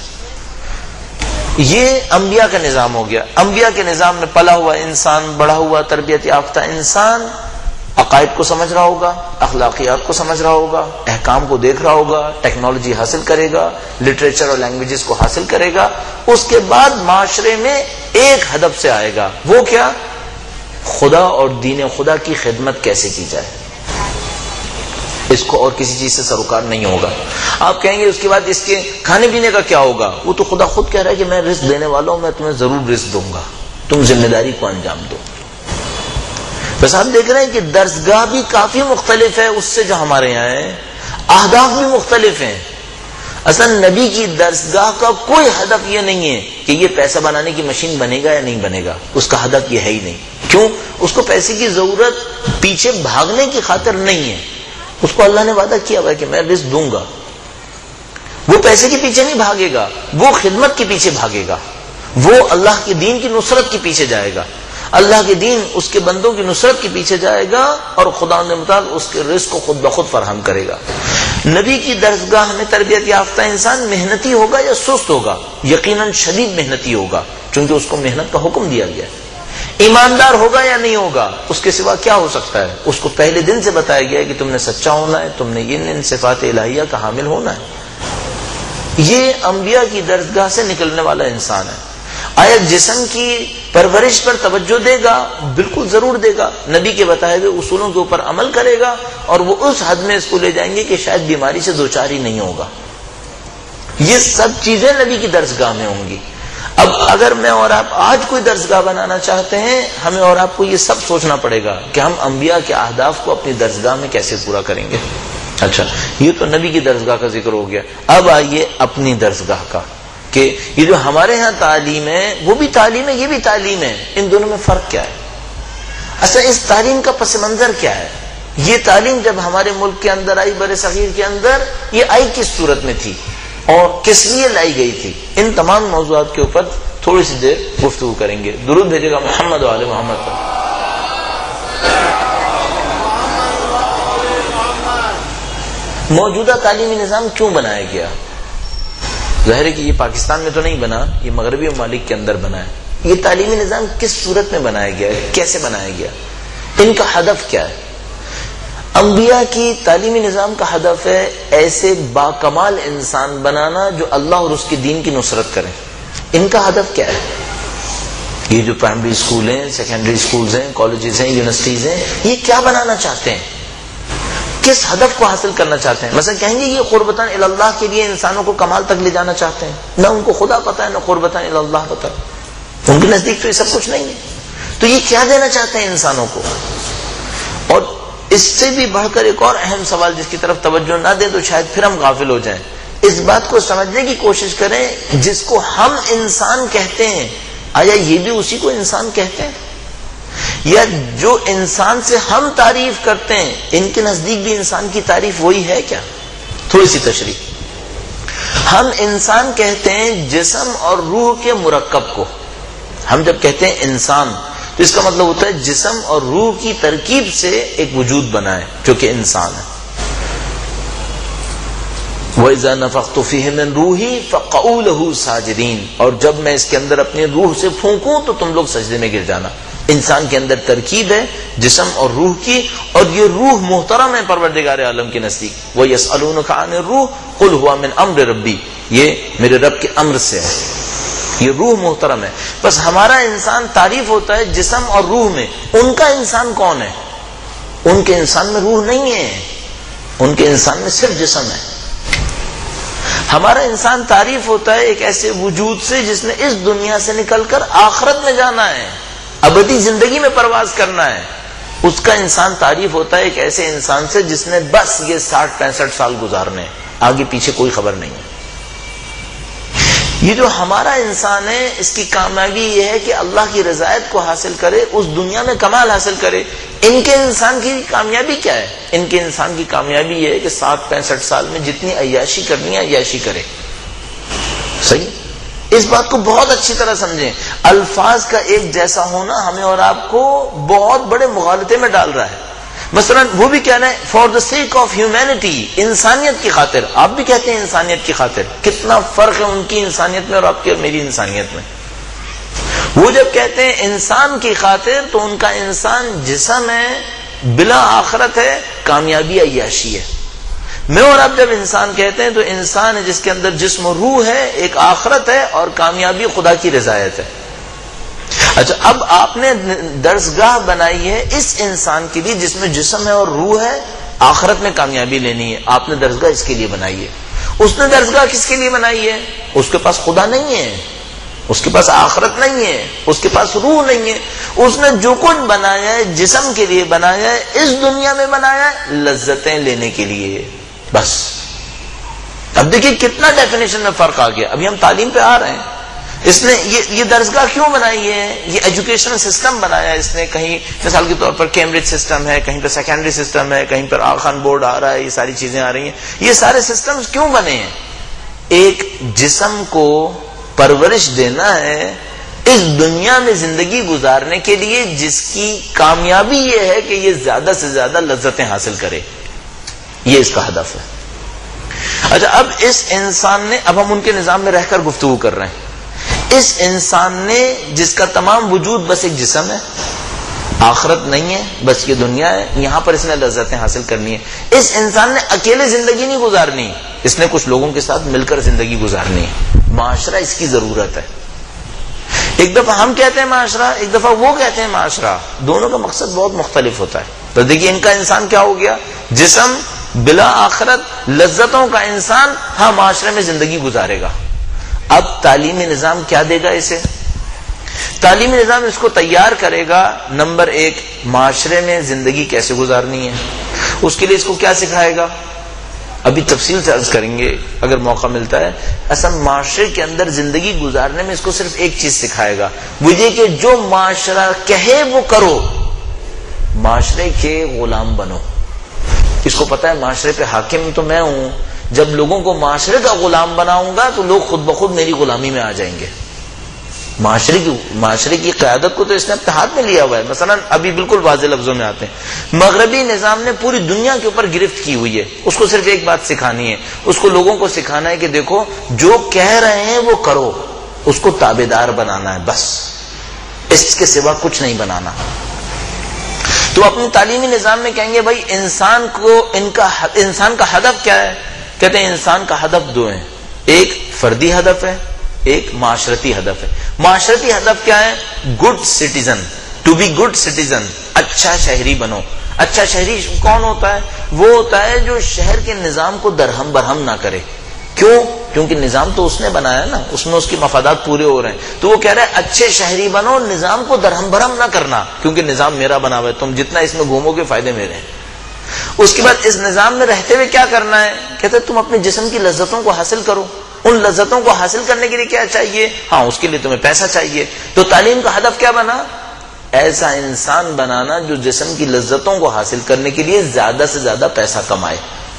یہ انبیاء کا نظام ہو گیا۔ انبیاء کے نظام میں پلا ہوا انسان، بڑا ہوا تربیت یافتہ انسان عقائد کو سمجھ رہا ہوگا، اخلاقیات کو سمجھ رہا ہوگا، احکام کو دیکھ رہا ہوگا، ٹیکنالوجی حاصل کرے گا، لٹریچر اور لینگویجز کو حاصل کرے گا۔ اس کے بعد معاشرے میں ایک ہدف سے آئے گا، وہ کیا؟ خدا اور دین خدا کی خدمت کیسے کی جائے۔ اس کو اور کسی چیز سے سروکار نہیں ہوگا۔ آپ کہیں گے اس کے بعد اس کے کھانے پینے کا کیا ہوگا؟ وہ تو خدا خود کہہ رہا ہے کہ میں رزق دینے والا ہوں، میں تمہیں ضرور رزق دوں گا، تم ذمہ داری کو انجام دو۔ بس آپ دیکھ رہے ہیں کہ درسگاہ بھی کافی مختلف ہے اس سے جو ہمارے یہاں ہے، اہداف بھی مختلف ہیں۔ اصلا نبی کی درسگاہ کا کوئی ہدف یہ نہیں ہے کہ یہ پیسہ بنانے کی مشین بنے گا یا نہیں بنے گا، اس کا ہدف یہ ہے ہی نہیں۔ کیوں؟ اس کو پیسے کی ضرورت پیچھے بھاگنے کی خاطر نہیں ہے، اس کو اللہ نے وعدہ کیا ہوا ہے کہ میں رزق دوں گا۔ وہ پیسے کے پیچھے نہیں بھاگے گا، وہ خدمت کے پیچھے بھاگے گا، وہ اللہ کے دین کی نصرت کے پیچھے جائے گا، اللہ کے دین اس کے بندوں کی نصرت کے پیچھے جائے گا، اور خدا نے مطابق اس کے رزق کو خود بخود فراہم کرے گا۔ نبی کی درسگاہ میں تربیت یافتہ انسان محنتی ہوگا یا سست ہوگا؟ یقیناً شدید محنتی ہوگا، چونکہ اس کو محنت کا حکم دیا گیا ہے۔ ایماندار ہوگا یا نہیں ہوگا، اس کے سوا کیا ہو سکتا ہے؟ اس کو پہلے دن سے بتایا گیا ہے کہ تم نے سچا ہونا ہے، تم نے ان صفات الہیہ کا حامل ہونا ہے. یہ انبیاء کی درسگاہ سے نکلنے والا انسان ہے. آیا جسم کی پرورش پر توجہ دے گا؟ بالکل ضرور دے گا. نبی کے بتائے ہوئے اصولوں کے اوپر عمل کرے گا، اور وہ اس حد میں اس کو لے جائیں گے کہ شاید بیماری سے دوچار ہی نہیں ہوگا. یہ سب چیزیں نبی کی درسگاہ میں ہوں گی. اب اگر میں اور آپ آج کوئی درسگاہ بنانا چاہتے ہیں، ہمیں اور آپ کو یہ سب سوچنا پڑے گا کہ ہم انبیاء کے اہداف کو اپنی درسگاہ میں کیسے پورا کریں گے. اچھا، یہ تو نبی کی درسگاہ کا ذکر ہو گیا. اب آئیے اپنی درسگاہ کا، کہ یہ جو ہمارے ہاں تعلیم ہے وہ بھی تعلیم ہے، یہ بھی تعلیم ہے. ان دونوں میں فرق کیا ہے؟ اصل اس تعلیم کا پس منظر کیا ہے؟ یہ تعلیم جب ہمارے ملک کے اندر آئی، بر صغیر کے اندر، یہ آئی کس صورت میں تھی اور کس لیے لائی گئی تھی؟ ان تمام موضوعات کے اوپر تھوڑی سی دیر گفتگو کریں گے. درود بھیجے گا محمد و آل محمد پر. موجودہ تعلیمی نظام کیوں بنایا گیا؟ ظاہر ہے کہ یہ پاکستان میں تو نہیں بنا، یہ مغربی ممالک کے اندر بنا ہے. یہ تعلیمی نظام کس صورت میں بنایا گیا ہے، کیسے بنایا گیا، ان کا ہدف کیا ہے؟ انبیاء کی تعلیمی نظام کا ہدف ہے ایسے باکمال انسان بنانا جو اللہ اور اس کے دین کی نصرت کریں. ان کا ہدف کیا ہے؟ یہ جو پرائمری اسکول ہیں، سیکنڈری اسکولز ہیں، کالجز ہیں، یونیورسٹیز ہیں، یہ کیا بنانا چاہتے ہیں؟ کس ہدف کو حاصل کرنا چاہتے ہیں؟ مثلا کہیں گے یہ قربتاً الی اللہ کے لیے انسانوں کو کمال تک لے جانا چاہتے ہیں. نہ ان کو خدا پتہ ہے، نہ قربتاً الی اللہ پتہ ہے. ان کے نزدیک تو یہ سب کچھ نہیں ہے. تو یہ کیا دینا چاہتے ہیں انسانوں کو؟ اور اس سے بھی بڑھ کر ایک اور اہم سوال جس کی طرف توجہ نہ دیں تو شاید پھر ہم غافل ہو جائیں. اس بات کو سمجھنے کی کوشش کریں، جس کو ہم انسان کہتے ہیں، آیا یہ بھی اسی کو انسان کہتے ہیں؟ یا جو انسان سے ہم تعریف کرتے ہیں، ان کے نزدیک بھی انسان کی تعریف وہی ہے کیا؟ تھوڑی سی تشریح. ہم انسان کہتے ہیں جسم اور روح کے مرکب کو. ہم جب کہتے ہیں انسان تو اس کا مطلب ہوتا ہے جسم اور روح کی ترکیب سے ایک وجود بنا ہے جو کہ انسان ہے. وَإِذَا نَفَخْتُ فِيهِ مِن رُوحِي فَقَعُوا لَهُ سَاجِدِينَ، اور جب میں اس کے اندر اپنی روح سے پھونکوں تو تم لوگ سجدے میں گر جانا. انسان کے اندر ترکیب ہے جسم اور روح کی، اور یہ روح محترم ہے پروردگار عالم کے نزدیک. وَيَسْأَلُونَكَ عَنِ الرُّوحِ قُلْ هُوَ مِنْ أَمْرِ رَبِّي، یہ میرے رب کے امر سے ہے. یہ روح محترم ہے. بس ہمارا انسان تعریف ہوتا ہے جسم اور روح میں. ان کا انسان کون ہے؟ ان کے انسان میں روح نہیں ہے، ان کے انسان میں صرف جسم ہے. ہمارا انسان تعریف ہوتا ہے ایک ایسے وجود سے جس نے اس دنیا سے نکل کر آخرت میں جانا ہے، ابدی زندگی میں پرواز کرنا ہے. اس کا انسان تعریف ہوتا ہے ایک ایسے انسان سے جس نے بس یہ 60-65 سال گزارنے، آگے پیچھے کوئی خبر نہیں ہے. یہ جو ہمارا انسان ہے، اس کی کامیابی یہ ہے کہ اللہ کی رضایت کو حاصل کرے، اس دنیا میں کمال حاصل کرے. ان کے انسان کی کامیابی کیا ہے؟ ان کے انسان کی کامیابی یہ ہے کہ 60-65 سال میں جتنی عیاشی کرنی ہے عیاشی کرے. صحیح؟ اس بات کو بہت اچھی طرح سمجھیں. الفاظ کا ایک جیسا ہونا ہمیں اور آپ کو بہت بڑے مغالطے میں ڈال رہا ہے. مثلا وہ بھی کہنا ہے for the sake of humanity, انسانیت کی خاطر. آپ بھی کہتے ہیں انسانیت کی خاطر. کتنا فرق ہے ان کی انسانیت میں اور آپ کی اور میری انسانیت میں. وہ جب کہتے ہیں انسان کی خاطر تو ان کا انسان جسم ہے، بلا آخرت ہے، کامیابی عیاشی ہے. میں اور آپ جب انسان کہتے ہیں تو انسان ہے جس کے اندر جسم و روح ہے، ایک آخرت ہے، اور کامیابی خدا کی رضایت ہے. اچھا، اب آپ نے درسگاہ بنائی ہے اس انسان کے لیے جس میں جسم ہے اور روح ہے، آخرت میں کامیابی لینی ہے. آپ نے درسگاہ اس کے لیے بنائی ہے. اس نے درسگاہ کس کے لیے بنائی ہے؟ اس کے پاس خدا نہیں ہے، اس کے پاس آخرت نہیں ہے، اس کے پاس روح نہیں ہے. اس نے جو کچھ بنایا ہے جسم کے لیے بنایا ہے، اس دنیا میں بنایا ہے لذتیں لینے کے لیے بس. اب دیکھیے کتنا ڈیفینیشن میں فرق آ گیا. ابھی ہم تعلیم پہ آ رہے ہیں. اس نے یہ درسگاہ کیوں بنائی ہے؟ یہ ایجوکیشن سسٹم بنایا ہے اس نے. کہیں مثال کے طور پر کیمبرج سسٹم ہے، کہیں پہ سیکنڈری سسٹم ہے، کہیں پر آغا خان بورڈ آ رہا ہے. یہ ساری چیزیں آ رہی ہیں. یہ سارے سسٹمز کیوں بنے ہیں؟ ایک جسم کو پرورش دینا ہے اس دنیا میں زندگی گزارنے کے لیے، جس کی کامیابی یہ ہے کہ یہ زیادہ سے زیادہ لذتیں حاصل کرے. یہ اس کا ہدف ہے. اچھا، اب اس انسان نے، اب ہم ان کے نظام میں رہ کر گفتگو کر رہے ہیں. اس انسان نے جس کا تمام وجود بس ایک جسم ہے، آخرت نہیں ہے، بس یہ دنیا ہے، یہاں پر اس نے لذتیں حاصل کرنی ہے، اس انسان نے اکیلے زندگی نہیں گزارنی، اس نے کچھ لوگوں کے ساتھ مل کر زندگی گزارنی ہے، معاشرہ اس کی ضرورت ہے۔ ایک دفعہ ہم کہتے ہیں معاشرہ، ایک دفعہ وہ کہتے ہیں معاشرہ، دونوں کا مقصد بہت مختلف ہوتا ہے۔ تو دیکھیے ان کا انسان کیا ہو گیا، جسم بلا آخرت، لذتوں کا انسان، ہاں معاشرے میں زندگی گزارے گا۔ اب تعلیمی نظام کیا دے گا اسے؟ تعلیمی نظام اس کو تیار کرے گا، نمبر ایک، معاشرے میں زندگی کیسے گزارنی ہے، اس کے لیے اس کو کیا سکھائے گا؟ ابھی تفصیل سے عرض کریں گے اگر موقع ملتا ہے۔ اصل معاشرے کے اندر زندگی گزارنے میں اس کو صرف ایک چیز سکھائے گا، وہ یہ کہ جو معاشرہ کہے وہ کرو، معاشرے کے غلام بنو۔ اس کو پتا ہے معاشرے پہ حاکم تو میں ہوں، جب لوگوں کو معاشرے کا غلام بناؤں گا تو لوگ خود بخود میری غلامی میں آ جائیں گے۔ معاشرے کی قیادت کو تو اس نے اپنے ہاتھ میں لیا ہوا ہے۔ مثلا ابھی بالکل واضح لفظوں میں آتے ہیں، مغربی نظام نے پوری دنیا کے اوپر گرفت کی ہوئی ہے، اس کو صرف ایک بات سکھانی ہے، اس کو لوگوں کو سکھانا ہے کہ دیکھو جو کہہ رہے ہیں وہ کرو، اس کو تابع دار بنانا ہے، بس اس کے سوا کچھ نہیں بنانا۔ تو اپنی تعلیمی نظام میں کہیں گے بھائی انسان کا ہدف کیا ہے؟ کہتے ہیں انسان کا ہدف دو ہیں، ایک فردی ہدف ہے، ایک معاشرتی ہدف ہے۔ معاشرتی ہدف کیا ہے؟ Good citizen, to be good citizen, اچھا شہری بنو۔ اچھا شہری کون ہوتا ہے؟ وہ ہوتا ہے جو شہر کے نظام کو درہم برہم نہ کرے۔ کیوں؟ کیونکہ نظام تو اس نے بنایا نا، اس میں اس کے مفادات پورے ہو رہے ہیں، تو وہ کہہ رہا ہے اچھے شہری بنو، نظام کو درہم برہم نہ کرنا، کیونکہ نظام میرا بنا ہوا ہے، تم جتنا اس میں گھومو گے فائدے میرے ہیں۔ اس کے بعد اس نظام میں رہتے ہوئے کیا کرنا ہے؟ کہتے ہیں تم اپنے جسم کی لذتوں کو حاصل کرو۔ ان لذتوں کو حاصل کرنے کے لیے کیا چاہیے؟ ہاں اس کے لیے تمہیں پیسہ چاہیے۔ تو تعلیم کا ہدف کیا بنا؟ ایسا انسان بنانا جو جسم کی لذتوں کو حاصل کرنے کے لیے زیادہ سے زیادہ پیسہ کمائے،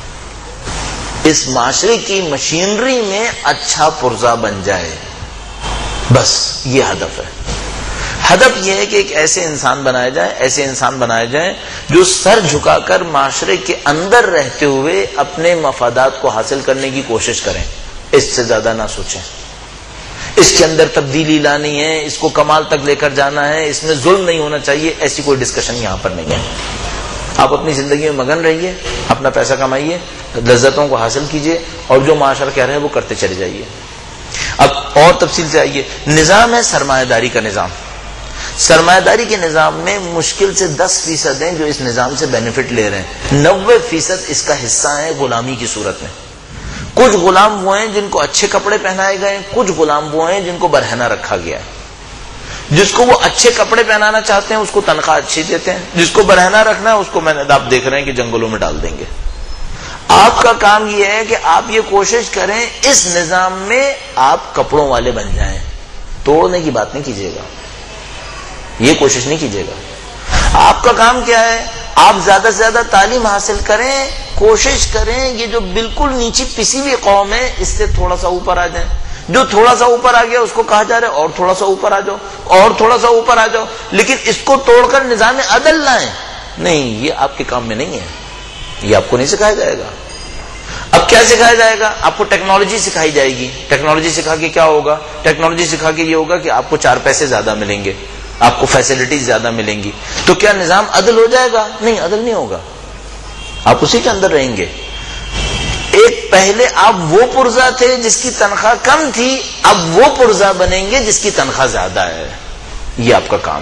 اس معاشرے کی مشینری میں اچھا پرزہ بن جائے، بس یہ ہدف ہے۔ ہدف یہ ہے کہ ایک ایسے انسان بنائے جائیں جو سر جھکا کر معاشرے کے اندر رہتے ہوئے اپنے مفادات کو حاصل کرنے کی کوشش کریں، اس سے زیادہ نہ سوچیں۔ اس کے اندر تبدیلی لانی ہے، اس کو کمال تک لے کر جانا ہے، اس میں ظلم نہیں ہونا چاہیے، ایسی کوئی ڈسکشن یہاں پر نہیں ہے۔ آپ اپنی زندگی میں مگن رہیے، اپنا پیسہ کمائیے، لذتوں کو حاصل کیجیے، اور جو معاشرہ کہہ رہے ہیں وہ کرتے چلے جائیے۔ اب اور تفصیل سے آئیے، نظام ہے سرمایہ داری کا نظام۔ سرمایہ داری کے نظام میں مشکل سے 10% ہیں جو اس نظام سے بینیفٹ لے رہے ہیں، 90% اس کا حصہ ہے غلامی کی صورت میں۔ کچھ غلام وہ ہیں جن کو اچھے کپڑے پہنائے گئے، کچھ غلام وہ ہیں جن کو برہنہ رکھا گیا ہے۔ جس کو وہ اچھے کپڑے پہنانا چاہتے ہیں اس کو تنخواہ اچھی دیتے ہیں، جس کو برہنہ رکھنا ہے اس کو آپ دیکھ رہے ہیں کہ جنگلوں میں ڈال دیں گے۔ آپ کا کام یہ ہے کہ آپ یہ کوشش کریں اس نظام میں آپ کپڑوں والے بن جائیں، توڑنے کی بات نہیں کیجیے گا، یہ کوشش نہیں کیجیے گا۔ آپ کا کام کیا ہے؟ آپ زیادہ سے زیادہ تعلیم حاصل کریں، کوشش کریں یہ جو بالکل نیچی پسی ہوئی قوم ہے اس سے تھوڑا سا اوپر آ جائیں۔ جو تھوڑا سا اوپر آ گیا اس کو کہا جا رہا ہے اور تھوڑا سا اوپر آ جاؤ، اور تھوڑا سا اوپر آ جاؤ، لیکن اس کو توڑ کر نظام عدل لائیں، نہیں، یہ آپ کے کام میں نہیں ہے، یہ آپ کو نہیں سکھایا جائے گا۔ اب کیا سکھایا جائے گا؟ آپ کو ٹیکنالوجی سکھائی جائے گی۔ ٹیکنالوجی سکھا کے کیا ہوگا؟ ٹیکنالوجی سکھا کے یہ ہوگا کہ آپ کو 4 پیسے زیادہ ملیں گے، آپ کو فیسلٹیز زیادہ ملیں گی۔ تو کیا نظام عدل ہو جائے گا؟ نہیں، عدل نہیں ہوگا، آپ اسی کے اندر رہیں گے۔ ایک پہلے آپ وہ پرزہ تھے جس کی تنخواہ کم تھی، اب وہ پرزہ بنیں گے جس کی تنخواہ زیادہ ہے، یہ آپ کا کام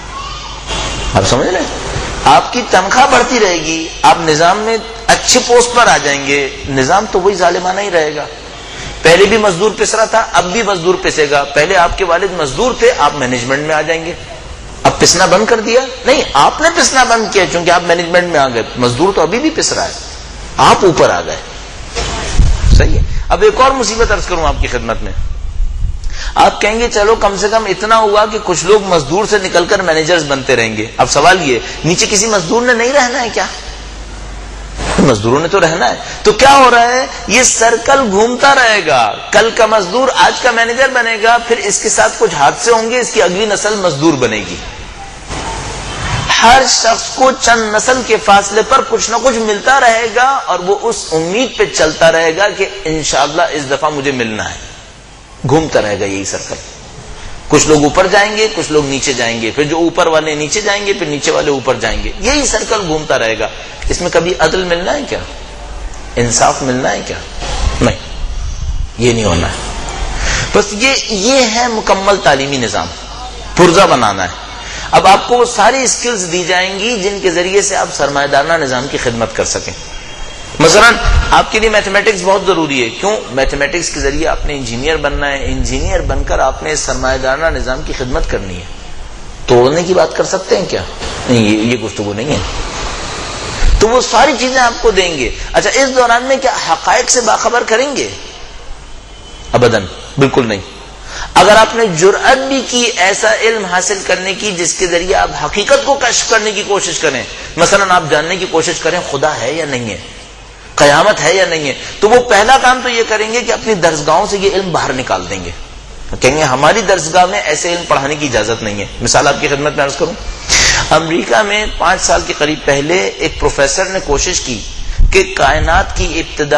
ہے۔ آپ سمجھ رہے ہیں؟ آپ کی تنخواہ بڑھتی رہے گی، آپ نظام میں اچھے پوسٹ پر آ جائیں گے، نظام تو وہی ظالمانہ ہی رہے گا۔ پہلے بھی مزدور پس رہا تھا، اب بھی مزدور پسے گا۔ پہلے آپ کے والد مزدور تھے، آپ مینجمنٹ میں آ جائیں گے۔ اب پسنا بند کر دیا؟ نہیں، آپ نے پسنا بند کیا چونکہ آپ مینجمنٹ میں آ گئے، مزدور تو ابھی بھی پس رہا ہے، آپ اوپر آ گئے۔ صحیح ہے۔ اب ایک اور مصیبت عرض کروں آپ کی خدمت میں، آپ کہیں گے چلو کم سے کم اتنا ہوا کہ کچھ لوگ مزدور سے نکل کر مینیجرز بنتے رہیں گے۔ اب سوال یہ، نیچے کسی مزدور نے نہیں رہنا ہے کیا؟ مزدوروں نے تو رہنا ہے۔ تو کیا ہو رہا ہے؟ یہ سرکل گھومتا رہے گا، کل کا مزدور آج کا مینیجر بنے گا، پھر اس کے ساتھ کچھ حادثے ہوں گے، اس کی اگلی نسل مزدور بنے گی۔ ہر شخص کو چند نسل کے فاصلے پر کچھ نہ کچھ ملتا رہے گا، اور وہ اس امید پہ چلتا رہے گا کہ انشاءاللہ اس دفعہ مجھے ملنا ہے، گھومتا رہے گا یہی سرکل۔ کچھ لوگ اوپر جائیں گے، کچھ لوگ نیچے جائیں گے، پھر جو اوپر والے نیچے جائیں گے، پھر نیچے والے اوپر جائیں گے. یہی سرکل گھومتا رہے گا. اس میں کبھی عدل ملنا ہے کیا؟ انصاف ملنا ہے کیا؟ نہیں، یہ نہیں ہونا ہے. بس یہ ہے مکمل تعلیمی نظام، پرزہ بنانا ہے. اب آپ کو وہ ساری اسکلز دی جائیں گی جن کے ذریعے سے آپ سرمایہ دارانہ نظام کی خدمت کر سکیں. مثلا آپ کے لیے میتھمیٹکس بہت ضروری ہے. کیوں؟ میتھمیٹکس کے ذریعے آپ نے انجینئر بننا ہے. انجینئر بن کر آپ نے سرمایہ دارانہ نظام کی خدمت کرنی ہے. توڑنے کی بات کر سکتے ہیں کیا؟ نہیں، یہ گفتگو نہیں ہے. تو وہ ساری چیزیں آپ کو دیں گے. اچھا، اس دوران میں کیا حقائق سے باخبر کریں گے؟ ابداً، بالکل نہیں. اگر آپ نے جرأت بھی کی ایسا علم حاصل کرنے کی جس کے ذریعے آپ حقیقت کو کشف کرنے کی کوشش کریں، مثلا آپ جاننے کی کوشش کریں خدا ہے یا نہیں ہے، قیامت ہے یا نہیں ہے، تو وہ پہلا کام تو یہ کریں گے کہ اپنی درسگاہوں سے یہ علم باہر نکال دیں گے. کہیں گے ہماری درسگاہ میں ایسے علم پڑھانے کی اجازت نہیں ہے. مثال آپ کی خدمت میں عرض کروں، امریکہ میں 5 سال کے قریب پہلے ایک پروفیسر نے کوشش کی کہ کائنات کی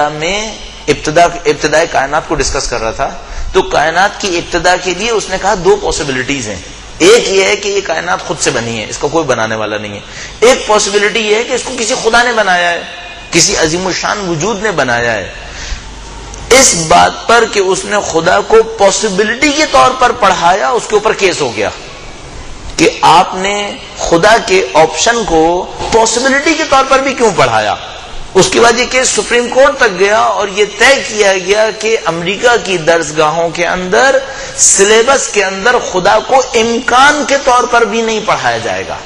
ابتدائے کائنات کو ڈسکس کر رہا تھا. تو کائنات کی ابتدا کے لیے اس نے کہا 2 پاسبلٹیز ہیں. ایک یہ ہے کہ یہ کائنات خود سے بنی ہے، اس کا کوئی بنانے والا نہیں ہے. ایک پاسبلٹی یہ ہے کہ اس کو کسی خدا نے بنایا ہے، کسی عظیم الشان وجود نے بنایا ہے. اس بات پر کہ اس نے خدا کو پاسبلٹی کے طور پر پڑھایا، اس کے اوپر کیس ہو گیا کہ آپ نے خدا کے آپشن کو پاسبلٹی کے طور پر بھی کیوں پڑھایا. اس کے بعد یہ کیس سپریم کورٹ تک گیا اور یہ طے کیا گیا کہ امریکہ کی درسگاہوں کے اندر سلیبس کے اندر خدا کو امکان کے طور پر بھی نہیں پڑھایا جائے گا.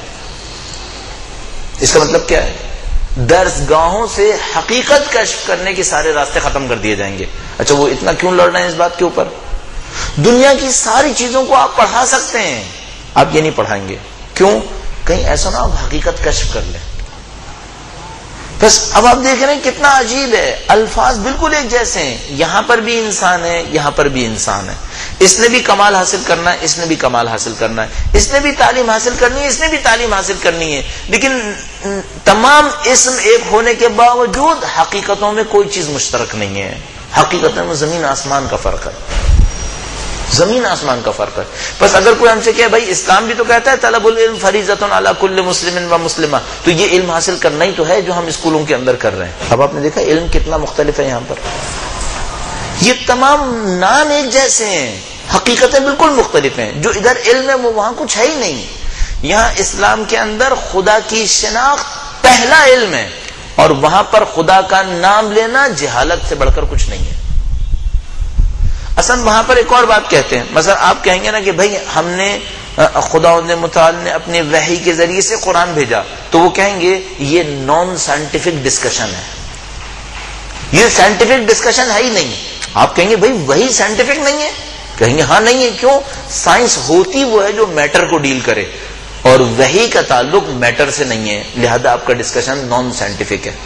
اس کا مطلب کیا ہے؟ درسگاہوں سے حقیقت کشف کرنے کے سارے راستے ختم کر دیے جائیں گے. اچھا، وہ اتنا کیوں لڑ رہے ہیں اس بات کے اوپر؟ دنیا کی ساری چیزوں کو آپ پڑھا سکتے ہیں، آپ یہ نہیں پڑھائیں گے. کیوں؟ کہیں ایسا نہ آپ حقیقت کشف کر لیں. بس اب آپ دیکھ رہے ہیں کتنا عجیب ہے، الفاظ بالکل ایک جیسے ہیں. یہاں پر بھی انسان ہے، یہاں پر بھی انسان ہے. اس نے بھی کمال حاصل کرنا ہے، اس نے بھی کمال حاصل کرنا ہے. اس نے بھی تعلیم حاصل کرنی ہے، اس نے بھی تعلیم حاصل کرنی ہے. لیکن تمام اسم ایک ہونے کے باوجود حقیقتوں میں کوئی چیز مشترک نہیں ہے. حقیقتوں میں زمین آسمان کا فرق ہے، زمین آسمان کا فرق ہے. بس اگر کوئی ہم سے کہے بھائی اسلام بھی تو کہتا ہے طلب العلم فریضۃ علی کل مسلم و مسلمہ، تو یہ علم حاصل کرنا ہی تو ہے جو ہم اسکولوں کے اندر کر رہے ہیں. اب آپ نے دیکھا علم کتنا مختلف ہے. یہاں پر یہ تمام نام ایک جیسے ہیں، حقیقتیں بالکل مختلف ہیں. جو ادھر علم ہے وہ وہاں کچھ ہے ہی نہیں. یہاں اسلام کے اندر خدا کی شناخت پہلا علم ہے، اور وہاں پر خدا کا نام لینا جہالت سے بڑھ کر کچھ نہیں ہے. اصل وہاں پر ایک اور بات کہتے ہیں. مثلا آپ کہیں گے نا کہ بھائی ہم نے خدا متعال نے اپنے وحی کے ذریعے سے قرآن بھیجا، تو وہ کہیں گے یہ نان سائنٹیفک ڈسکشن ہے، یہ سائنٹیفک ڈسکشن ہے ہی نہیں. آپ کہیں گے بھائی وہی سائنٹیفک نہیں ہے، کہیں گے ہاں نہیں ہے. کیوں؟ سائنس ہوتی وہ ہے جو میٹر کو ڈیل کرے، اور وحی کا تعلق میٹر سے نہیں ہے، لہذا آپ کا ڈسکشن نان سائنٹیفک ہے.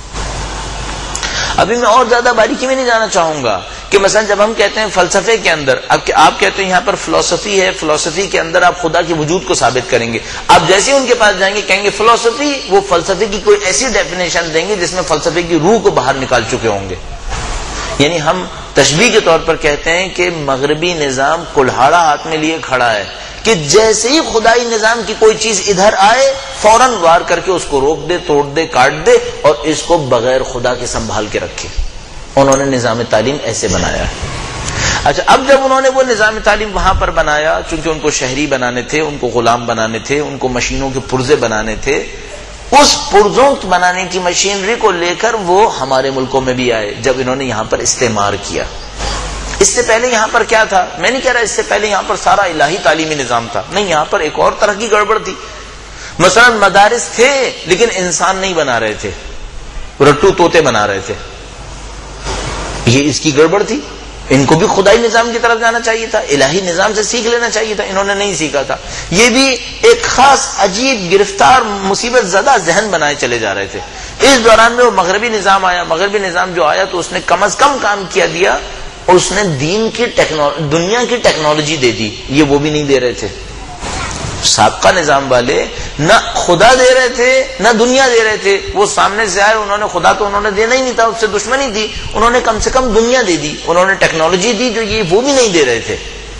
ابھی میں اور زیادہ باریکی میں نہیں جانا چاہوں گا کہ مثلا جب ہم کہتے ہیں فلسفے کے اندر، آپ کہتے ہیں یہاں پر فلسفی ہے، فلسفی کے اندر آپ خدا کے وجود کو ثابت کریں گے. آپ جیسے ان کے پاس جائیں گے کہیں گے فلسفی، وہ فلسفے کی کوئی ایسی ڈیفینیشن دیں گے جس میں فلسفے کی روح کو باہر نکال چکے ہوں گے. یعنی ہم تشبیہ کے طور پر کہتے ہیں کہ مغربی نظام کلہاڑا ہاتھ میں لیے کھڑا ہے کہ جیسے ہی خدائی نظام کی کوئی چیز ادھر آئے فوراً وار کر کے اس کو روک دے، توڑ دے، کاٹ دے، اور اس کو بغیر خدا کے سنبھال کے رکھے. انہوں نے نظام تعلیم ایسے بنایا ہے. اچھا، اب جب انہوں نے وہ نظام تعلیم وہاں پر بنایا، چونکہ ان کو شہری بنانے تھے، ان کو غلام بنانے تھے، ان کو مشینوں کے پرزے بنانے تھے، اس پرزوں بنانے کی مشینری کو لے کر وہ ہمارے ملکوں میں بھی آئے جب انہوں نے یہاں پر استعمار کیا. اس سے پہلے یہاں پر کیا تھا؟ میں نہیں کہہ رہا اس سے پہلے یہاں پر سارا الہی تعلیمی نظام تھا، نہیں، یہاں پر ایک اور طرح کی گڑبڑ تھی. مثلا مدارس تھے لیکن انسان نہیں بنا رہے تھے، رٹو طوطے بنا رہے تھے. یہ اس کی گڑبڑ تھی. ان کو بھی خدائی نظام کی طرف جانا چاہیے تھا، الہی نظام سے سیکھ لینا چاہیے تھا، انہوں نے نہیں سیکھا تھا. یہ بھی ایک خاص عجیب گرفتار مصیبت زدہ ذہن بنائے چلے جا رہے تھے. اس دوران میں وہ مغربی نظام آیا. مغربی نظام جو آیا تو اس نے کم از کم کام کیا دیا، اور اس نے دین کی دنیا کی ٹیکنالوجی دے دی. یہ وہ بھی نہیں دے رہے تھے. سابقہ نظام والے نہ خدا دے رہے تھے نہ دنیا دے رہے تھے. وہ سامنے سے آئے، انہوں نے خدا تو انہوں نے دینا ہی نہیں تھا، اس سے دشمنی تھی، انہوں نے کم سے کم دنیا دے دی، انہوں نے ٹیکنالوجی دی جو یہ وہ بھی نہیں دے رہے تھے.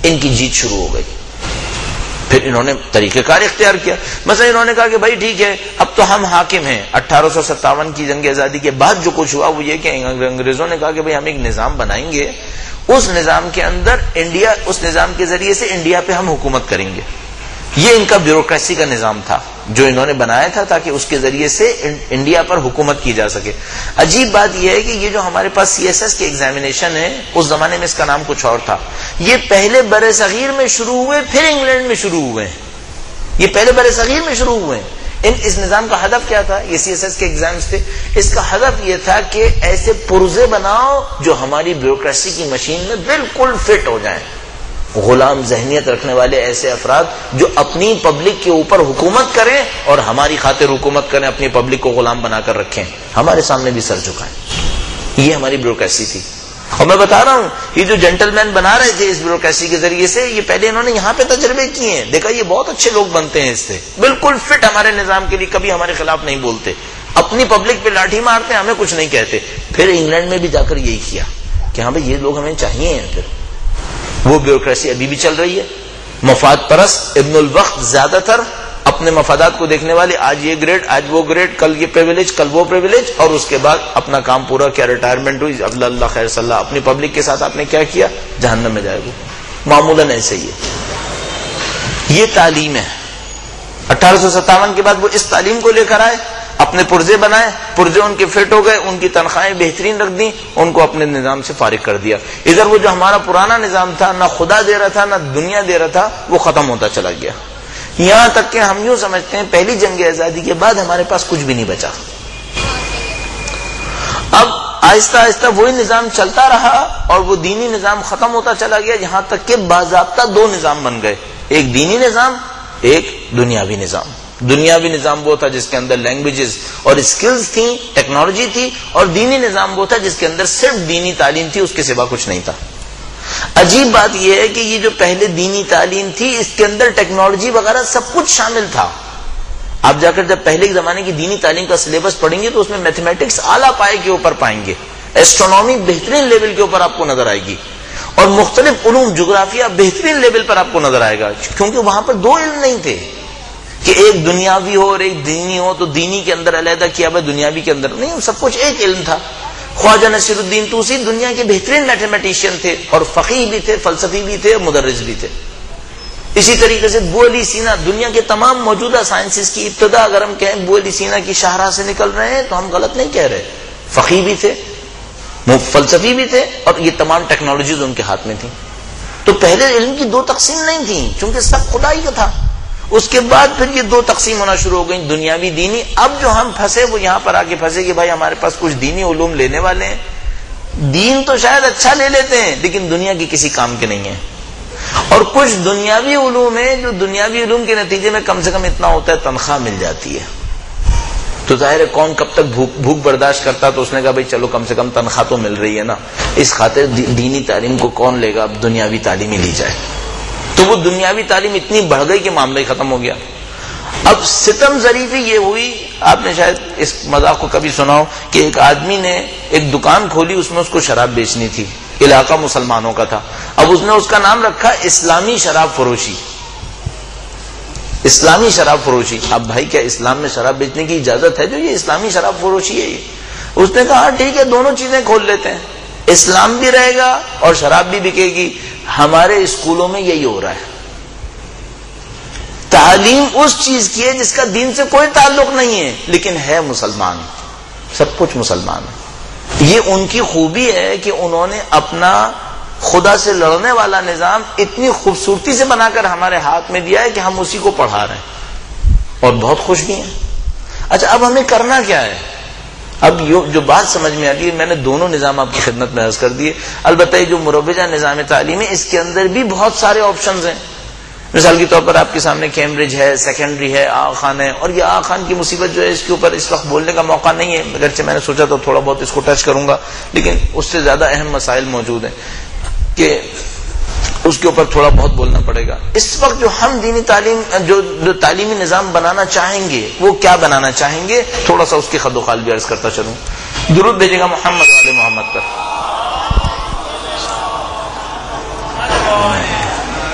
ان کی جیت شروع ہو گئی. پھر انہوں نے طریقہ کار اختیار کیا. مثلا انہوں نے کہا کہ بھائی ٹھیک ہے اب تو ہم حاکم ہیں. 1857 کی جنگ آزادی کے بعد جو کچھ ہوا وہ یہ کہ انگریزوں نے کہا کہ بھئی ہم ایک نظام بنائیں گے, اس نظام کے اندر انڈیا, اس نظام کے ذریعے سے انڈیا پہ ہم حکومت کریں گے. یہ ان کا بیوروکریسی کا نظام تھا جو انہوں نے بنایا تھا تاکہ اس کے ذریعے سے انڈیا پر حکومت کی جا سکے. عجیب بات یہ ہے کہ یہ جو ہمارے پاس CSS کے ایگزامینیشن ہے, اس زمانے میں اس کا نام کچھ اور تھا. یہ پہلے بر صغیر میں شروع ہوئے, پھر انگلینڈ میں شروع ہوئے ہیں. یہ پہلے بر صغیر میں شروع ہوئے ہیں. اس نظام کا ہدف کیا تھا؟ یہ CSS کے ایگزامز تھے. اس کا ہدف یہ تھا کہ ایسے پرزے بناؤ جو ہماری بیوروکریسی کی مشین میں بالکل فٹ ہو جائیں. غلام ذہنیت رکھنے والے ایسے افراد جو اپنی پبلک کے اوپر حکومت کریں اور ہماری خاطر حکومت کریں, اپنی پبلک کو غلام بنا کر رکھیں, ہمارے سامنے بھی سر جھکائیں. یہ ہماری بیوروکریسی تھی. اور میں بتا رہا ہوں یہ جو جینٹل مین بنا رہے تھے اس بیوروکریسی کے ذریعے سے, یہ پہلے انہوں نے یہاں پہ تجربے کیے ہیں. دیکھا یہ بہت اچھے لوگ بنتے ہیں اس سے, بالکل فٹ ہمارے نظام کے لیے, کبھی ہمارے خلاف نہیں بولتے, اپنی پبلک پہ لاٹھی مارتے ہیں, ہمیں کچھ نہیں کہتے. پھر انگلینڈ میں بھی جا کر یہی کیا کہ ہاں بھائی یہ لوگ ہمیں چاہیے ہیں. پھر وہ بیوروکریسی ابھی بھی چل رہی ہے. مفاد پرست, ابن الوقت, زیادہ تر اپنے مفادات کو دیکھنے والے, آج یہ گریڈ, آج وہ گریڈ, کل یہ پریویلیج, کل وہ پریویلیج, اور اس کے بعد اپنا کام پورا کیا, ریٹائرمنٹ ہوئی, اللہ خیر صلی اللہ. اپنی پبلک کے ساتھ آپ نے کیا کیا, جہنم میں جائے گا. معمولاً ایسے ہی ہے. یہ تعلیم ہے. 1857 کے بعد وہ اس تعلیم کو لے کر آئے, اپنے پرزے بنائے, پرزے ان کے فٹ ہو گئے, ان کی تنخواہیں بہترین رکھ دیں, ان کو اپنے نظام سے فارغ کر دیا. ادھر وہ جو ہمارا پرانا نظام تھا, نہ خدا دے رہا تھا نہ دنیا دے رہا تھا, وہ ختم ہوتا چلا گیا. یہاں تک کہ ہم یوں سمجھتے ہیں پہلی جنگ آزادی کے بعد ہمارے پاس کچھ بھی نہیں بچا. اب آہستہ آہستہ وہی نظام چلتا رہا اور وہ دینی نظام ختم ہوتا چلا گیا, یہاں تک کہ باضابطہ دو نظام بن گئے, ایک دینی نظام, ایک دنیاوی نظام. دنیاوی نظام وہ تھا جس کے اندر لینگویجز اور اسکلز تھیں, ٹیکنالوجی تھی, اور دینی نظام وہ تھا جس کے اندر صرف دینی تعلیم تھی, اس کے سوا کچھ نہیں تھا. عجیب بات یہ ہے کہ یہ جو پہلے دینی تعلیم تھی اس کے اندر ٹیکنالوجی وغیرہ سب کچھ شامل تھا. آپ جا کر جب پہلے کے زمانے کی دینی تعلیم کا سلیبس پڑھیں گے تو اس میں میتھمیٹکس اعلیٰ پائے کے اوپر پائیں گے, ایسٹرونومی بہترین لیول کے اوپر آپ کو نظر آئے گی, اور مختلف علوم, جغرافیہ بہترین لیول پر آپ کو نظر آئے گا. کیونکہ وہاں پر دو علم نہیں تھے کہ ایک دنیاوی ہو اور ایک دینی ہو, تو دینی کے اندر علیحدہ کیا ہوا, دنیاوی کے اندر نہیں, سب کچھ ایک علم تھا. خواجہ نصیر الدین طوسی دنیا کے بہترین میتھمیٹیشین تھے, اور فقیہ بھی تھے, فلسفی بھی تھے, مدرس بھی تھے. اسی طریقے سے ابو علی سینا دنیا کے تمام موجودہ سائنسز کی ابتدا اگر ہم کہیں ابو علی سینا کی شاہراہ سے نکل رہے ہیں تو ہم غلط نہیں کہہ رہے. فقیہ بھی تھے, فلسفی بھی تھے, اور یہ تمام ٹیکنالوجیز ان کے ہاتھ میں تھیں. تو پہلے علم کی دو تقسیم نہیں تھی چونکہ سب خدائی کا تھا. اس کے بعد پھر یہ دو تقسیم ہونا شروع ہو گئی, دنیاوی, دینی. اب جو ہم پھنسے وہ یہاں پر آ کے پھنسے کہ بھائی ہمارے پاس کچھ دینی علوم لینے والے ہیں, دین تو شاید اچھا لے لیتے ہیں لیکن دنیا کی کسی کام کے نہیں ہیں, اور کچھ دنیاوی علوم ہیں جو دنیاوی علوم کے نتیجے میں کم سے کم اتنا ہوتا ہے, تنخواہ مل جاتی ہے. تو ظاہر ہے کون کب تک بھوک برداشت کرتا, تو اس نے کہا بھائی چلو کم سے کم تنخواہ تو مل رہی ہے نا, اس خاطر دینی تعلیم کو کون لے گا, اب دنیاوی تعلیم ہی لی جائے. تو وہ دنیاوی تعلیم اتنی بڑھ گئی کہ معاملہ ہی ختم ہو گیا. اب ستم ظریفی یہ ہوئی, آپ نے شاید اس مذاق کو کبھی سنا ہو کہ ایک آدمی نے ایک دکان کھولی, اس میں اس کو شراب بیچنی تھی, علاقہ مسلمانوں کا تھا. اب اس نے اس کا نام رکھا اسلامی شراب فروشی. اسلامی شراب فروشی. اب بھائی کیا اسلام میں شراب بیچنے کی اجازت ہے جو یہ اسلامی شراب فروشی ہے؟ اس نے کہا ٹھیک ہے دونوں چیزیں کھول لیتے ہیں, اسلام بھی رہے گا اور شراب بھی بکے گی. ہمارے اسکولوں میں یہی ہو رہا ہے. تعلیم اس چیز کی ہے جس کا دین سے کوئی تعلق نہیں ہے لیکن ہے مسلمان, سب کچھ مسلمان. یہ ان کی خوبی ہے کہ انہوں نے اپنا خدا سے لڑنے والا نظام اتنی خوبصورتی سے بنا کر ہمارے ہاتھ میں دیا ہے کہ ہم اسی کو پڑھا رہے ہیں اور بہت خوش بھی ہیں. اچھا اب ہمیں کرنا کیا ہے؟ اب جو بات سمجھ میں آتی ہے, میں نے دونوں نظام آپ کی خدمت میں عرض کر دیے. البتہ یہ جو مروجہ نظام تعلیمی اس کے اندر بھی بہت سارے آپشنز ہیں. مثال کے طور پر آپ کے سامنے کیمبرج ہے, سیکنڈری ہے, آغا خان ہے, اور یہ آغا خان کی مصیبت جو ہے اس کے اوپر اس وقت بولنے کا موقع نہیں ہے, اگرچہ میں نے سوچا تو تھوڑا بہت اس کو ٹچ کروں گا, لیکن اس سے زیادہ اہم مسائل موجود ہیں کہ اس کے اوپر تھوڑا بہت بولنا پڑے گا. اس وقت جو ہم دینی تعلیم جو تعلیمی نظام بنانا چاہیں گے وہ کیا بنانا چاہیں گے, تھوڑا سا اس کی خد و خال بھی عرض کرتا چلوں. درود بھیجے گا محمد والے محمد پر.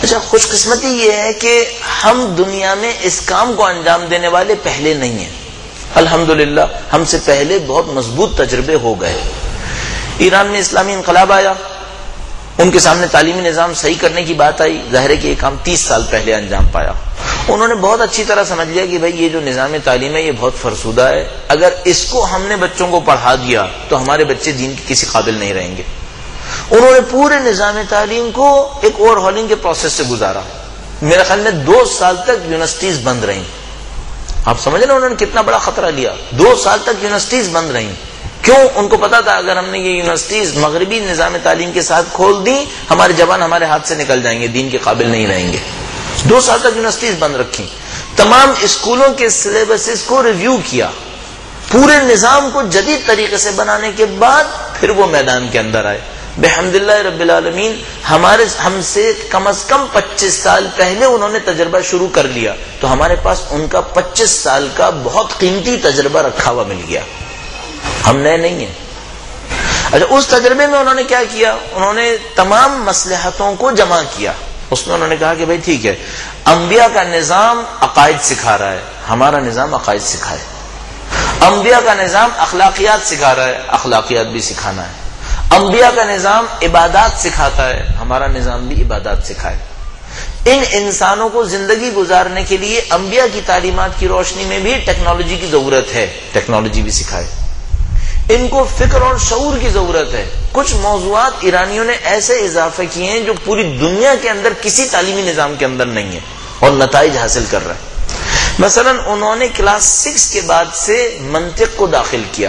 اچھا، خوش قسمتی یہ ہے کہ ہم دنیا میں اس کام کو انجام دینے والے پہلے نہیں ہیں. الحمدللہ ہم سے پہلے بہت مضبوط تجربے ہو گئے. ایران میں اسلامی انقلاب آیا، ان کے سامنے تعلیمی نظام صحیح کرنے کی بات آئی. ظاہر ہے کہ یہ کام 30 سال پہلے انجام پایا. انہوں نے بہت اچھی طرح سمجھ لیا کہ بھائی یہ جو نظام تعلیم ہے یہ بہت فرسودہ ہے، اگر اس کو ہم نے بچوں کو پڑھا دیا تو ہمارے بچے دین کے کسی قابل نہیں رہیں گے. انہوں نے پورے نظام تعلیم کو ایک اوور ہالنگ کے پروسیس سے گزارا. میرے خیال میں 2 سال تک یونیورسٹیز بند رہیں. آپ سمجھ رہے ہیں انہوں نے کتنا بڑا خطرہ لیا. 2 سال تک یونیورسٹیز بند رہیں. کیوں؟ ان کو پتا تھا اگر ہم نے یہ یونیورسٹیز مغربی نظام تعلیم کے ساتھ کھول دی، ہمارے جوان ہمارے ہاتھ سے نکل جائیں گے، دین کے قابل نہیں رہیں گے. 2 سال تک یونیورسٹیز بند رکھی. تمام اسکولوں کے سلیبسز کو ریویو کیا، پورے نظام کو جدید طریقے سے بنانے کے بعد پھر وہ میدان کے اندر آئے. بحمدللہ رب العالمین ہم سے کم از کم 25 سال پہلے انہوں نے تجربہ شروع کر لیا، تو ہمارے پاس ان کا 25 سال کا بہت قیمتی تجربہ رکھا ہوا مل گیا. ہم نئے نہیں ہیں. اچھا، اس تجربے میں انہوں نے کیا کیا؟ انہوں نے تمام مصلحتوں کو جمع کیا. اس میں انہوں نے کہا کہ بھائی ٹھیک ہے، انبیاء کا نظام عقائد سکھا رہا ہے، ہمارا نظام عقائد سکھائے. انبیاء کا نظام اخلاقیات سکھا رہا ہے، اخلاقیات بھی سکھانا ہے. انبیاء کا نظام عبادات سکھاتا ہے، ہمارا نظام بھی عبادات سکھائے. ان انسانوں کو زندگی گزارنے کے لیے انبیاء کی تعلیمات کی روشنی میں بھی ٹیکنالوجی کی ضرورت ہے، ٹیکنالوجی بھی سکھائے. ان کو فکر اور شعور کی ضرورت ہے. کچھ موضوعات ایرانیوں نے ایسے اضافے کیے ہیں جو پوری دنیا کے اندر کسی تعلیمی نظام کے اندر نہیں ہے اور نتائج حاصل کر رہے ہیں. مثلا انہوں نے کلاس 6 کے بعد سے منطق کو داخل کیا،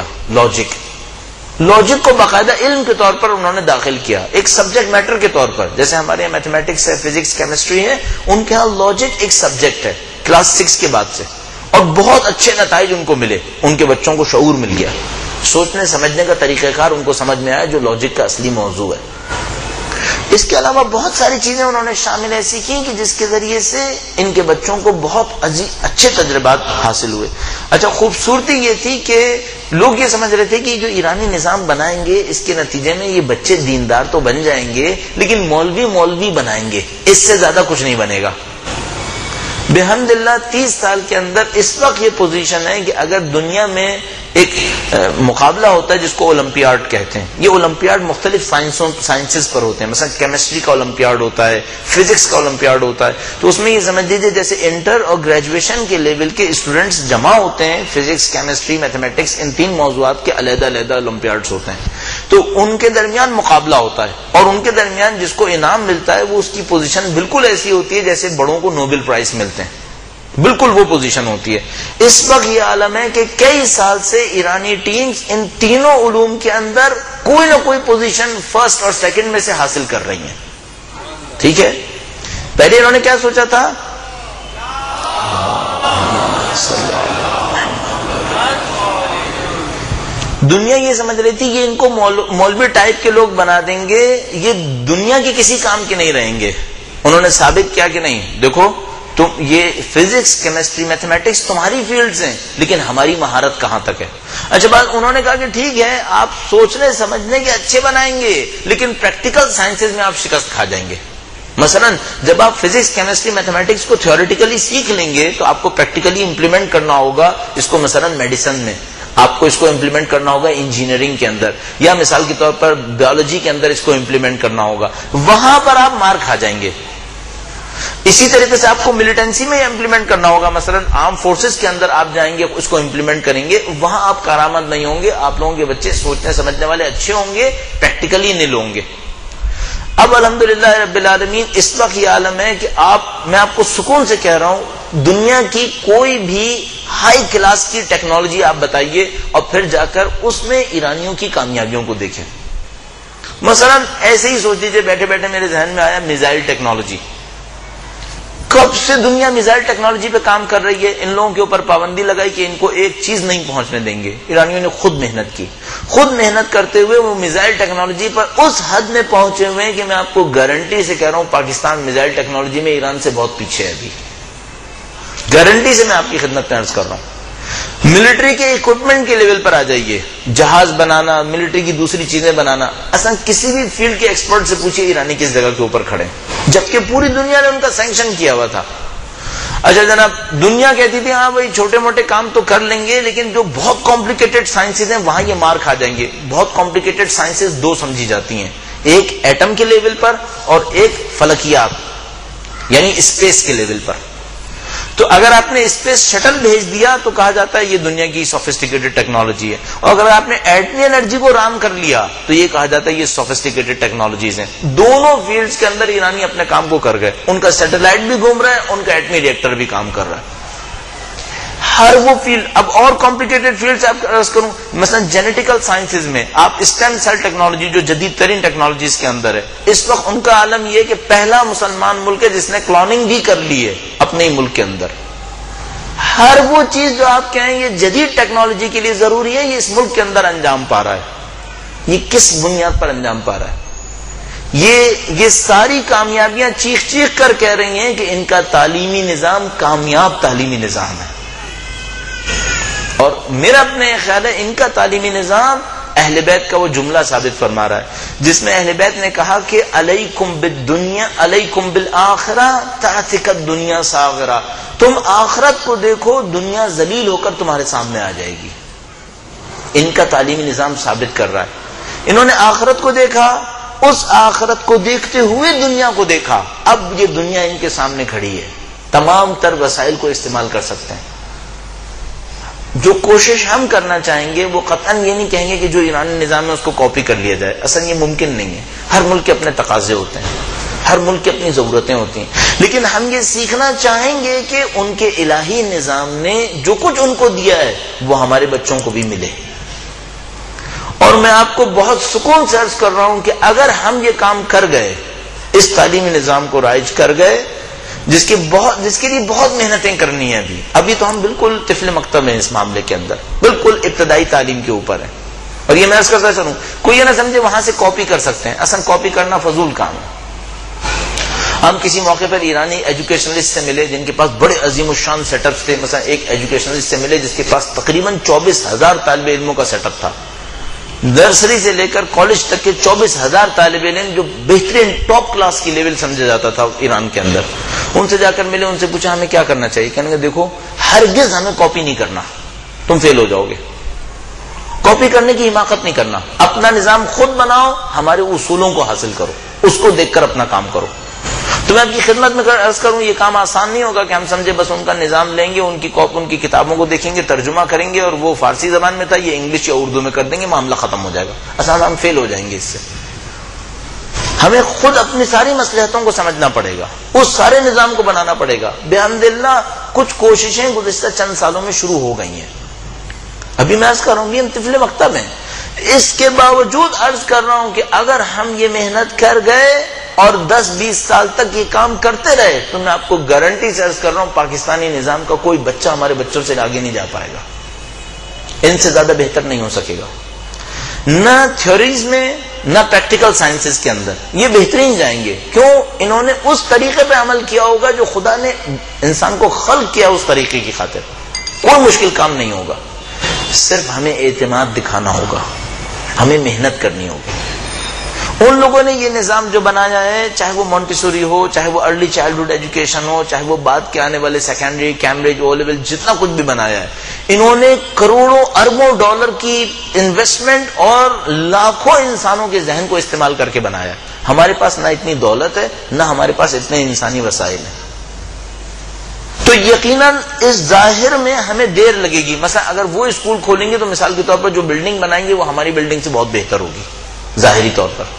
لاجک کو باقاعدہ علم کے طور پر انہوں نے داخل کیا، ایک سبجیکٹ میٹر کے طور پر. جیسے ہمارے یہاں میتھمیٹکس ہے، فزکس، کیمسٹری ہے، ان کے ہاں لاجک ایک سبجیکٹ ہے کلاس 6 کے بعد سے. اور بہت اچھے نتائج ان کو ملے، ان کے بچوں کو شعور مل گیا، سوچنے سمجھنے کا طریقہ کار ان کو سمجھ میں آیا جو لاجک کا اصلی موضوع ہے. اس کے علاوہ بہت ساری چیزیں انہوں نے شامل ایسی کی کہ جس کے ذریعے سے ان کے بچوں کو بہت اچھے تجربات حاصل ہوئے. اچھا، خوبصورتی یہ تھی کہ لوگ یہ سمجھ رہے تھے کہ جو ایرانی نظام بنائیں گے اس کے نتیجے میں یہ بچے دیندار تو بن جائیں گے لیکن مولوی بنائیں گے، اس سے زیادہ کچھ نہیں بنے گا. بحمدللہ 30 سال کے اندر اس وقت یہ پوزیشن ہے کہ اگر دنیا میں ایک مقابلہ ہوتا ہے جس کو اولمپیاڈ کہتے ہیں، یہ اولمپیاڈ مختلف سائنسز پر ہوتے ہیں. مثلا کیمسٹری کا اولمپیاڈ ہوتا ہے، فزکس کا اولمپیاڈ ہوتا ہے. تو اس میں یہ سمجھ لیجیے جیسے انٹر اور گریجویشن کے لیول کے اسٹوڈنٹس جمع ہوتے ہیں، فزکس، کیمسٹری، میتھمیٹکس، ان 3 موضوعات کے علیحدہ اولمپیاڈس ہوتے ہیں. تو ان کے درمیان مقابلہ ہوتا ہے اور ان کے درمیان جس کو انعام ملتا ہے وہ اس کی پوزیشن بالکل ایسی ہوتی ہے جیسے بڑوں کو نوبل پرائز ملتے ہیں، بالکل وہ پوزیشن ہوتی ہے. اس وقت یہ عالم ہے کہ کئی سال سے ایرانی ٹیمز ان تینوں علوم کے اندر کوئی نہ کوئی پوزیشن فرسٹ اور سیکنڈ میں سے حاصل کر رہی ہیں. ٹھیک ہے، پہلے انہوں نے کیا سوچا تھا؟ دنیا یہ سمجھ رہی تھی یہ ان کو مولوی ٹائپ کے لوگ بنا دیں گے، یہ دنیا کے کسی کام کے نہیں رہیں گے. انہوں نے ثابت کیا کہ نہیں، دیکھو تم یہ فزکس، کیمسٹری، میتھمیٹکس تمہاری فیلڈز ہیں لیکن ہماری مہارت کہاں تک ہے. اچھا بات، انہوں نے کہا کہ ٹھیک ہے آپ سوچنے سمجھنے کے اچھے بنائیں گے لیکن پریکٹیکل سائنسز میں آپ شکست کھا جائیں گے. مثلا جب آپ فزکس، کیمسٹری، میتھمیٹکس کو تھیوریٹیکلی سیکھ لیں گے تو آپ کو پریکٹیکلی امپلیمنٹ کرنا ہوگا اس کو. مثلا میڈیسن میں آپ کو اس کو امپلیمنٹ کرنا ہوگا انجینئرنگ کے اندر، یا مثال کے طور پر بیولوجی کے اندر اس کو امپلیمنٹ کرنا ہوگا. وہاں پر آپ مار کھا جائیں گے. اسی طریقے سے آپ کو ملیٹنسی میں امپلیمنٹ کرنا ہوگا. مثلا آرم فورسز کے اندر آپ جائیں گے، اس کو امپلیمنٹ کریں گے، وہاں آپ کارآمد نہیں ہوں گے. آپ لوگوں کے بچے سوچنے سمجھنے والے اچھے ہوں گے، پریکٹیکلی نہیں ہوں گے. اب الحمدللہ رب العالمین اس وقت یہ عالم ہے کہ میں آپ کو سکون سے کہہ رہا ہوں، دنیا کی کوئی بھی ہائی کلاس کی ٹیکنالوجی آپ بتائیے اور پھر جا کر اس میں ایرانیوں کی کامیابیوں کو دیکھیں. مثلا ایسے ہی سوچ لیجیے، بیٹھے بیٹھے میرے ذہن میں آیا میزائل ٹیکنالوجی. کب سے دنیا میزائل ٹیکنالوجی پہ کام کر رہی ہے. ان لوگوں کے اوپر پابندی لگائی کہ ان کو ایک چیز نہیں پہنچنے دیں گے. ایرانیوں نے خود محنت کی، خود محنت کرتے ہوئے وہ میزائل ٹیکنالوجی پر اس حد میں پہنچے ہوئے ہیں کہ میں آپ کو گارنٹی سے کہہ رہا ہوں پاکستان میزائل ٹیکنالوجی میں ایران سے بہت پیچھے ہے. ابھی گارنٹی سے میں آپ کی خدمت میں عرض کر رہا ہوں. ملٹری کے اکوپمنٹ کے لیول پر آ جائیے، جہاز بنانا، ملٹری کی دوسری چیزیں بنانا، اصلا کسی بھی فیلڈ کے ایکسپرٹ سے پوچھئے ایرانی کس جگہ کے اوپر کھڑے ہیں، جبکہ پوری دنیا نے ان کا سینکشن کیا ہوا تھا. اچھا جناب، دنیا کہتی تھی ہاں بھائی چھوٹے موٹے کام تو کر لیں گے، لیکن جو بہت کمپلیکیٹڈ سائنسز ہیں وہاں یہ مار کھا جائیں گے. بہت کمپلیکیٹڈ سائنسز دو سمجھی جاتی ہیں، ایک ایٹم کے لیول پر اور ایک فلکیات یعنی اسپیس کے لیول پر. تو اگر آپ نے اسپیس شٹل بھیج دیا تو کہا جاتا ہے یہ دنیا کی سوفسٹیکیٹڈ ٹیکنالوجی ہے، اور اگر آپ نے ایٹمی انرجی کو رام کر لیا تو یہ کہا جاتا ہے یہ سوفسٹیکیٹڈ ٹیکنالوجیز ہیں. دونوں فیلڈز کے اندر ایرانی اپنے کام کو کر گئے. ان کا سیٹلائٹ بھی گھوم رہا ہے، ان کا ایٹمی ری ایکٹر بھی کام کر رہا ہے. ہر وہ فیلڈ. اب اور کمپلیکیٹڈ فیلڈ آپ عرض کروں، مثلا جینیٹیکل سائنسز میں آپ اسٹیم سیل ٹیکنالوجی جو جدید ترین ٹیکنالوجیز کے اندر ہے، اس وقت ان کا عالم یہ کہ پہلا مسلمان ملک ہے جس نے کلوننگ بھی کر لی ہے اپنے ہی ملک کے اندر. ہر وہ چیز جو آپ کہیں یہ جدید ٹیکنالوجی کے لیے ضروری ہے، یہ اس ملک کے اندر انجام پا رہا ہے. یہ کس بنیاد پر انجام پا رہا ہے؟ یہ ساری کامیابیاں چیخ چیخ کر کہہ رہی ہیں کہ ان کا تعلیمی نظام کامیاب تعلیمی نظام ہے. اور میرا اپنے خیال ہے ان کا تعلیمی نظام اہل بیت کا وہ جملہ ثابت فرما رہا ہے جس میں اہل بیت نے کہا کہ علیکم بالدنیا علیکم بالآخرہ تأتک الدنیا صاغرہ، تم آخرت کو دیکھو دنیا ذلیل ہو کر تمہارے سامنے آ جائے گی. ان کا تعلیمی نظام ثابت کر رہا ہے. انہوں نے آخرت کو دیکھا، اس آخرت کو دیکھتے ہوئے دنیا کو دیکھا. اب یہ دنیا ان کے سامنے کھڑی ہے، تمام تر وسائل کو استعمال کر سکتے ہیں. جو کوشش ہم کرنا چاہیں گے وہ قطعاً یہ نہیں کہیں گے کہ جو ایرانی نظام ہے اس کو کاپی کر لیا جائے. اصل یہ ممکن نہیں ہے. ہر ملک کے اپنے تقاضے ہوتے ہیں، ہر ملک کی اپنی ضرورتیں ہوتی ہیں. لیکن ہم یہ سیکھنا چاہیں گے کہ ان کے الہی نظام نے جو کچھ ان کو دیا ہے وہ ہمارے بچوں کو بھی ملے. اور میں آپ کو بہت سکون سے عرض کر رہا ہوں کہ اگر ہم یہ کام کر گئے، اس تعلیمی نظام کو رائج کر گئے، جس کے لیے بہت محنتیں کرنی ہیں. ابھی تو ہم بالکل طفل مکتب ہیں اس معاملے کے اندر، بالکل ابتدائی تعلیم کے اوپر ہے. اور یہ میں عرض کرتا چلوں، کوئی یہ نہ سمجھے وہاں سے کاپی کر سکتے ہیں. اصل کاپی کرنا فضول کام ہے. ہم کسی موقع پر ایرانی ایجوکیشنلسٹ سے ملے جن کے پاس بڑے عظیم الشان سیٹ اپس تھے. مثلا ایک ایجوکیشنلسٹ سے ملے جس کے پاس تقریباً 24,000 طالب علموں کا سیٹ اپ تھا. نرسری سے لے کر کالج تک کے 24,000 طالب علم جو بہترین ٹاپ کلاس کی لیول سمجھا جاتا تھا ایران کے اندر. ان سے جا کر ملے، ان سے پوچھا ہمیں کیا کرنا چاہیے. کہنے کہ دیکھو ہرگز ہمیں کاپی نہیں کرنا، تم فیل ہو جاؤ گے. کاپی کرنے کی حماقت نہیں کرنا، اپنا نظام خود بناؤ، ہمارے اصولوں کو حاصل کرو، اس کو دیکھ کر اپنا کام کرو. تو میں آپ کی خدمت میں عرض کروں یہ کام آسان نہیں ہوگا کہ ہم سمجھے بس ان کا نظام لیں گے، ان کی کتابوں کو دیکھیں گے، ترجمہ کریں گے، اور وہ فارسی زبان میں تھا یہ انگلش یا اردو میں کر دیں گے، معاملہ ختم ہو جائے گا. اصل ہم فیل ہو جائیں گے اس سے. ہمیں خود اپنی ساری مصلحتوں کو سمجھنا پڑے گا، اس سارے نظام کو بنانا پڑے گا. بحمداللہ کچھ کوششیں گزشتہ چند سالوں میں شروع ہو گئی ہیں. ابھی میں عرض کر رہا ہوں یہ ہم طفل مکتب ہیں. اس کے باوجود عرض کر رہا ہوں کہ اگر ہم یہ محنت کر گئے اور 10-20 سال تک یہ کام کرتے رہے تو میں آپ کو گارنٹی سے عرض کر رہا ہوں پاکستانی نظام کا کوئی بچہ ہمارے بچوں سے آگے نہیں جا پائے گا، ان سے زیادہ بہتر نہیں ہو سکے گا. نہ تھیوریز میں نہ پریکٹیکل سائنسز کے اندر یہ بہترین جائیں گے. کیوں؟ انہوں نے اس طریقے پہ عمل کیا ہوگا جو خدا نے انسان کو خلق کیا اس طریقے کی خاطر. کوئی مشکل کام نہیں ہوگا، صرف ہمیں اعتماد دکھانا ہوگا، ہمیں محنت کرنی ہوگی. ان لوگوں نے یہ نظام جو بنایا ہے، چاہے وہ مونٹیسوری ہو، چاہے وہ ارلی چائلڈہڈ ایجوکیشن ہو، چاہے وہ بعد کے آنے والے سیکنڈری، کیمبرج، او لیول، جتنا کچھ بھی بنایا ہے، انہوں نے کروڑوں اربوں ڈالر کی انویسٹمنٹ اور لاکھوں انسانوں کے ذہن کو استعمال کر کے بنایا. ہمارے پاس نہ اتنی دولت ہے نہ ہمارے پاس اتنے انسانی وسائل ہیں. تو یقیناً اس ظاہر میں ہمیں دیر لگے گی. مثلا اگر وہ اسکول کھولیں گے تو مثال کے طور پر جو بلڈنگ بنائیں گے وہ ہماری بلڈنگ سے بہت بہتر ہوگی ظاہری طور پر.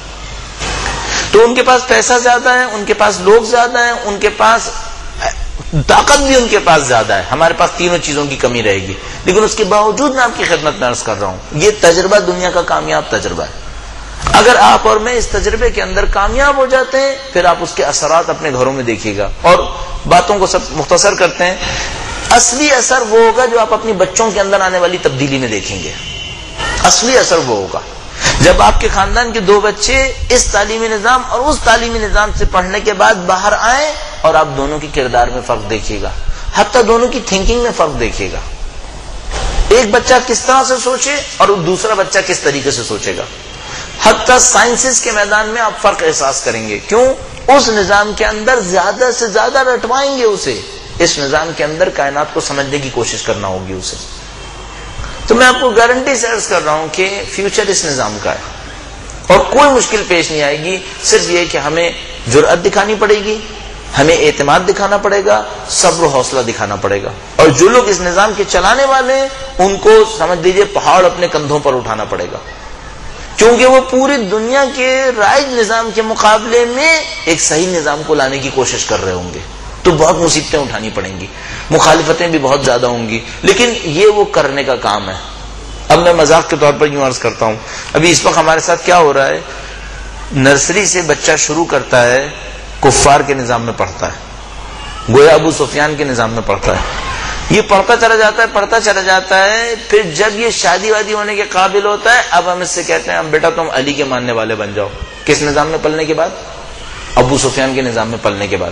تو ان کے پاس پیسہ زیادہ ہے، ان کے پاس لوگ زیادہ ہیں، ان کے پاس طاقت بھی ان کے پاس زیادہ ہے. ہمارے پاس تینوں چیزوں کی کمی رہے گی. لیکن اس کے باوجود میں آپ کی خدمت میں عرض کر رہا ہوں یہ تجربہ دنیا کا کامیاب تجربہ ہے. اگر آپ اور میں اس تجربے کے اندر کامیاب ہو جاتے ہیں پھر آپ اس کے اثرات اپنے گھروں میں دیکھیے گا. اور باتوں کو سب مختصر کرتے ہیں، اصلی اثر وہ ہوگا جو آپ اپنی بچوں کے اندر آنے والی تبدیلی میں دیکھیں گے. اصلی اثر وہ ہوگا جب آپ کے خاندان کے 2 بچے اس تعلیمی نظام اور اس تعلیمی نظام سے پڑھنے کے بعد باہر آئیں اور آپ دونوں کی کردار میں فرق دیکھیے گا، حتیٰ دونوں کی تھنکنگ میں فرق دیکھیے گا. ایک بچہ کس طرح سے سوچے اور دوسرا بچہ کس طریقے سے سوچے گا. حتی سائنسز کے میدان میں آپ فرق احساس کریں گے. کیوں؟ اس نظام کے اندر زیادہ سے زیادہ رٹوائیں گے اسے. اس نظام کے اندر کائنات کو سمجھنے کی کوشش کرنا ہوگی اسے. تو میں آپ کو گارنٹی سے عرض کر رہا ہوں کہ فیوچر اس نظام کا ہے اور کوئی مشکل پیش نہیں آئے گی. صرف یہ کہ ہمیں جرأت دکھانی پڑے گی, ہمیں اعتماد دکھانا پڑے گا, صبر و حوصلہ دکھانا پڑے گا. اور جو لوگ اس نظام کے چلانے والے ہیں ان کو سمجھ لیجیے پہاڑ اپنے کندھوں پر اٹھانا پڑے گا, کیونکہ وہ پوری دنیا کے رائج نظام کے مقابلے میں ایک صحیح نظام کو لانے کی کوشش کر رہے ہوں گے. تو بہت مصیبتیں اٹھانی پڑیں گی, مخالفتیں بھی بہت زیادہ ہوں گی, لیکن یہ وہ کرنے کا کام ہے. اب میں مذاق کے طور پر یوں عرض کرتا ہوں, ابھی اس وقت ہمارے ساتھ کیا ہو رہا ہے, نرسری سے بچہ شروع کرتا ہے, کفار کے نظام میں پڑھتا ہے, گویا ابو سفیان کے نظام میں پڑھتا ہے. یہ پڑھتا چلا جاتا ہے, پھر جب یہ شادی وادی ہونے کے قابل ہوتا ہے, اب ہم اس سے کہتے ہیں بیٹا تم علی کے ماننے والے بن جاؤ. کس نظام میں پلنے کے بعد؟ ابو سفیان کے نظام میں پلنے کے بعد.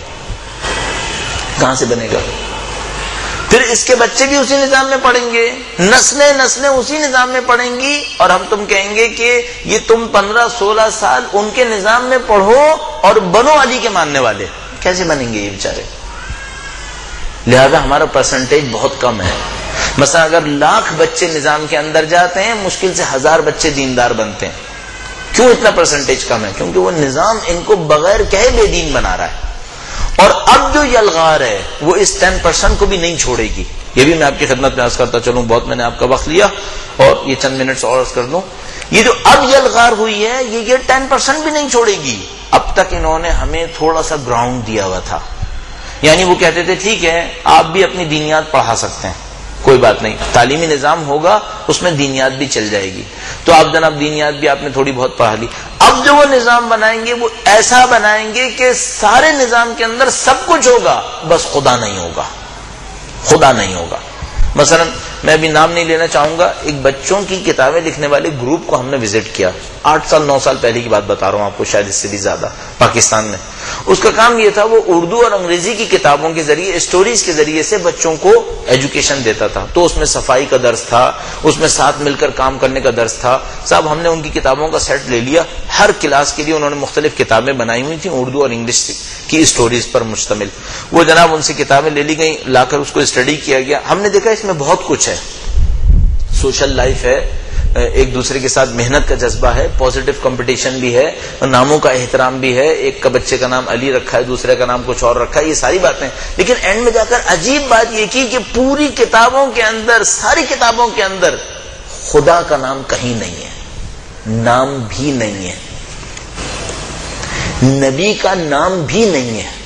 کہاں سے بنے گا؟ پھر اس کے بچے بھی اسی نظام میں پڑھیں گے, نسلیں اسی نظام میں پڑھیں گی, اور ہم تم کہیں گے کہ یہ تم 15-16 سال ان کے نظام میں پڑھو اور بنو علی کے ماننے والے. کیسے بنیں گے یہ بیچارے؟ لہذا ہمارا پرسنٹیج بہت کم ہے. مثلا اگر 1,00,000 بچے نظام کے اندر جاتے ہیں, مشکل سے 1,000 بچے دیندار بنتے ہیں. کیوں اتنا پرسنٹیج کم ہے؟ کیونکہ وہ نظام ان کو بغیر کہے بے دین بنا رہا ہے. اور اب جو یلغار ہے وہ اس 10% کو بھی نہیں چھوڑے گی. یہ بھی میں آپ کی خدمت میں عرض کرتا چلوں, بہت میں نے آپ کا وقت لیا اور یہ چند منٹس اور عرض کر دوں. یہ جو اب یلغار ہوئی ہے یہ 10% بھی نہیں چھوڑے گی. اب تک انہوں نے ہمیں تھوڑا سا گراؤنڈ دیا ہوا تھا, یعنی وہ کہتے تھے ٹھیک ہے آپ بھی اپنی دینیات پڑھا سکتے ہیں, کوئی بات نہیں, تعلیمی نظام ہوگا اس میں دینیات بھی چل جائے گی. تو آپ جناب دینیات بھی آپ نے تھوڑی بہت پڑھا لی. اب جو وہ نظام بنائیں گے وہ ایسا بنائیں گے کہ سارے نظام کے اندر سب کچھ ہوگا, بس خدا نہیں ہوگا. خدا نہیں ہوگا. مثلا میں ابھی نام نہیں لینا چاہوں گا, ایک بچوں کی کتابیں لکھنے والے گروپ کو ہم نے وزٹ کیا, 8 سال 9 سال پہلے کی بات بتا رہا ہوں آپ کو, شاید اس سے بھی زیادہ, پاکستان میں. اس کا کام یہ تھا وہ اردو اور انگریزی کی کتابوں کے ذریعے, اسٹوریز کے ذریعے سے بچوں کو ایجوکیشن دیتا تھا. تو اس میں صفائی کا درس تھا, اس میں ساتھ مل کر کام کرنے کا درس تھا. صاحب ہم نے ان کی کتابوں کا سیٹ لے لیا, ہر کلاس کے لیے انہوں نے مختلف کتابیں بنائی ہوئی تھیں اردو اور انگلش کی اسٹوریز پر مشتمل. وہ جناب ان سے کتابیں لے لی گئیں, لا کر اس کو اسٹڈی کیا گیا. ہم نے دیکھا اس میں بہت کچھ ہے, سوشل لائف ہے, ایک دوسرے کے ساتھ محنت کا جذبہ ہے, پازیٹو کمپٹیشن بھی ہے, ناموں کا احترام بھی ہے. ایک کا بچے کا نام علی رکھا ہے, دوسرے کا نام کچھ اور رکھا ہے, یہ ساری باتیں. لیکن اینڈ میں جا کر عجیب بات یہ کی کہ پوری کتابوں کے اندر, ساری کتابوں کے اندر خدا کا نام کہیں نہیں ہے, نام بھی نہیں ہے, نبی کا نام بھی نہیں ہے.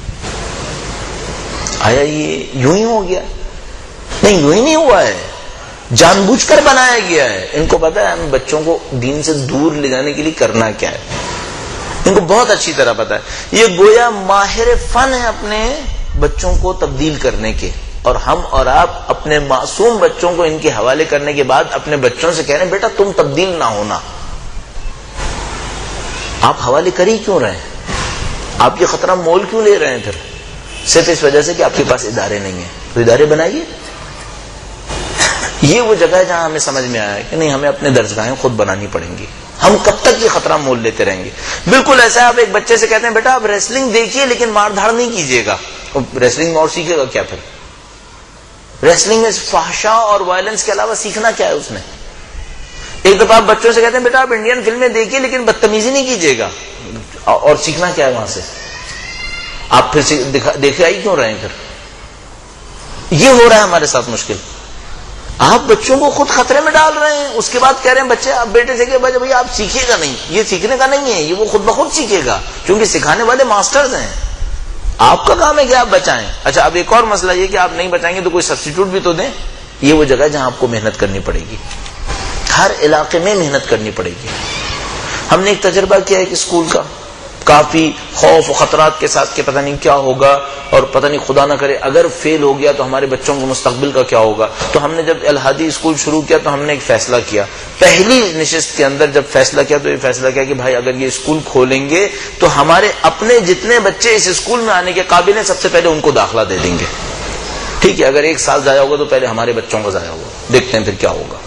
آیا یہ یوں ہی ہو گیا؟ نہیں, یوں ہی نہیں ہوا ہے, جان بوجھ کر بنایا گیا ہے. ان کو پتا ہے ہم بچوں کو دین سے دور لے جانے کے لیے کرنا کیا ہے, ان کو بہت اچھی طرح پتا ہے. یہ گویا ماہر فن ہے اپنے بچوں کو تبدیل کرنے کے, اور ہم اور آپ اپنے معصوم بچوں کو ان کے حوالے کرنے کے بعد اپنے بچوں سے کہہ رہے ہیں بیٹا تم تبدیل نہ ہونا. آپ حوالے کر ہی کیوں رہے ہیں؟ آپ یہ خطرہ مول کیوں لے رہے ہیں؟ پھر صرف اس وجہ سے کہ آپ کے پاس ادارے نہیں ہیں. تو ادارے بنائیے. یہ وہ جگہ ہے جہاں ہمیں سمجھ میں آیا کہ نہیں, ہمیں اپنے درسگاہیں خود بنانی پڑیں گی. ہم کب تک یہ خطرہ مول لیتے رہیں گے؟ بالکل ایسا ہے, آپ ایک بچے سے کہتے ہیں بیٹا آپ ریسلنگ دیکھیے لیکن مار دھاڑ نہیں کیجیے گا. ریسلنگ میں اور سیکھے گا کیا؟ پھر ریسلنگ میں فحشا اور وائلنس کے علاوہ سیکھنا کیا ہے اس نے؟ ایک دفعہ آپ بچوں سے کہتے ہیں بیٹا آپ انڈین فلمیں دیکھیے لیکن بدتمیزی نہیں کیجیے گا, اور سیکھنا کیا ہے وہاں سے؟ آپ پھر دیکھے آئی کیوں رہے ہیں؟ پھر یہ ہو رہا ہے ہمارے ساتھ مشکل. آپ بچوں کو خود خطرے میں ڈال رہے ہیں, اس کے بعد کہہ رہے ہیں بچے آپ بیٹے سے کہ بھائی آپ سیکھیے گا نہیں, یہ سیکھنے کا نہیں ہے, یہ وہ خود بخود سیکھے گا کیونکہ سکھانے والے ماسٹرز ہیں. آپ کا کام ہے کہ آپ بچائیں. اچھا اب ایک اور مسئلہ یہ کہ آپ نہیں بچائیں گے تو کوئی سبسٹیٹیوٹ بھی تو دیں. یہ وہ جگہ جہاں آپ کو محنت کرنی پڑے گی, ہر علاقے میں محنت کرنی پڑے گی. ہم نے ایک تجربہ کیا ایک اسکول کا, کافی خوف و خطرات کے ساتھ کہ پتہ نہیں کیا ہوگا, اور پتہ نہیں خدا نہ کرے اگر فیل ہو گیا تو ہمارے بچوں کے مستقبل کا کیا ہوگا. تو ہم نے جب الہادی اسکول شروع کیا تو ہم نے ایک فیصلہ کیا, پہلی نشست کے اندر جب فیصلہ کیا تو یہ فیصلہ کیا کہ بھائی اگر یہ اسکول کھولیں گے تو ہمارے اپنے جتنے بچے اس اسکول میں آنے کے قابل ہیں سب سے پہلے ان کو داخلہ دے دیں گے. ٹھیک ہے, اگر 1 سال ضائع ہوگا تو پہلے ہمارے بچوں کو ضائع ہوگا. دیکھتے ہیں پھر کیا ہوگا.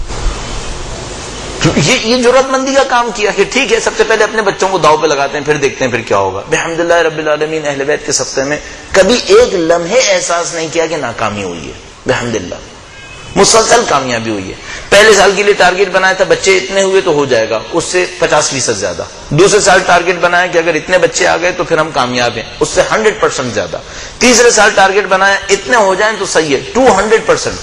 یہ جرأت مندی کا کام کیا کہ ٹھیک ہے سب سے پہلے اپنے بچوں کو داؤ پہ لگاتے ہیں، پھر دیکھتے ہیں پھر کیا ہوگا. بحمدللہ رب العالمین اہل بیت کے صفحے میں کبھی ایک لمحے احساس نہیں کیا کہ ناکامی ہوئی ہے. بحمدللہ مسلسل کامیابی ہوئی ہے. پہلے سال کے لیے ٹارگیٹ بنایا تھا بچے اتنے ہوئے تو ہو جائے گا، اس سے 50% زیادہ. دوسرے سال ٹارگیٹ بنایا کہ اگر اتنے بچے آ گئے تو پھر ہم کامیاب ہیں، اس سے 100% زیادہ. تیسرے سال ٹارگیٹ بنایا اتنے ہو جائیں تو صحیح ہے، 200%.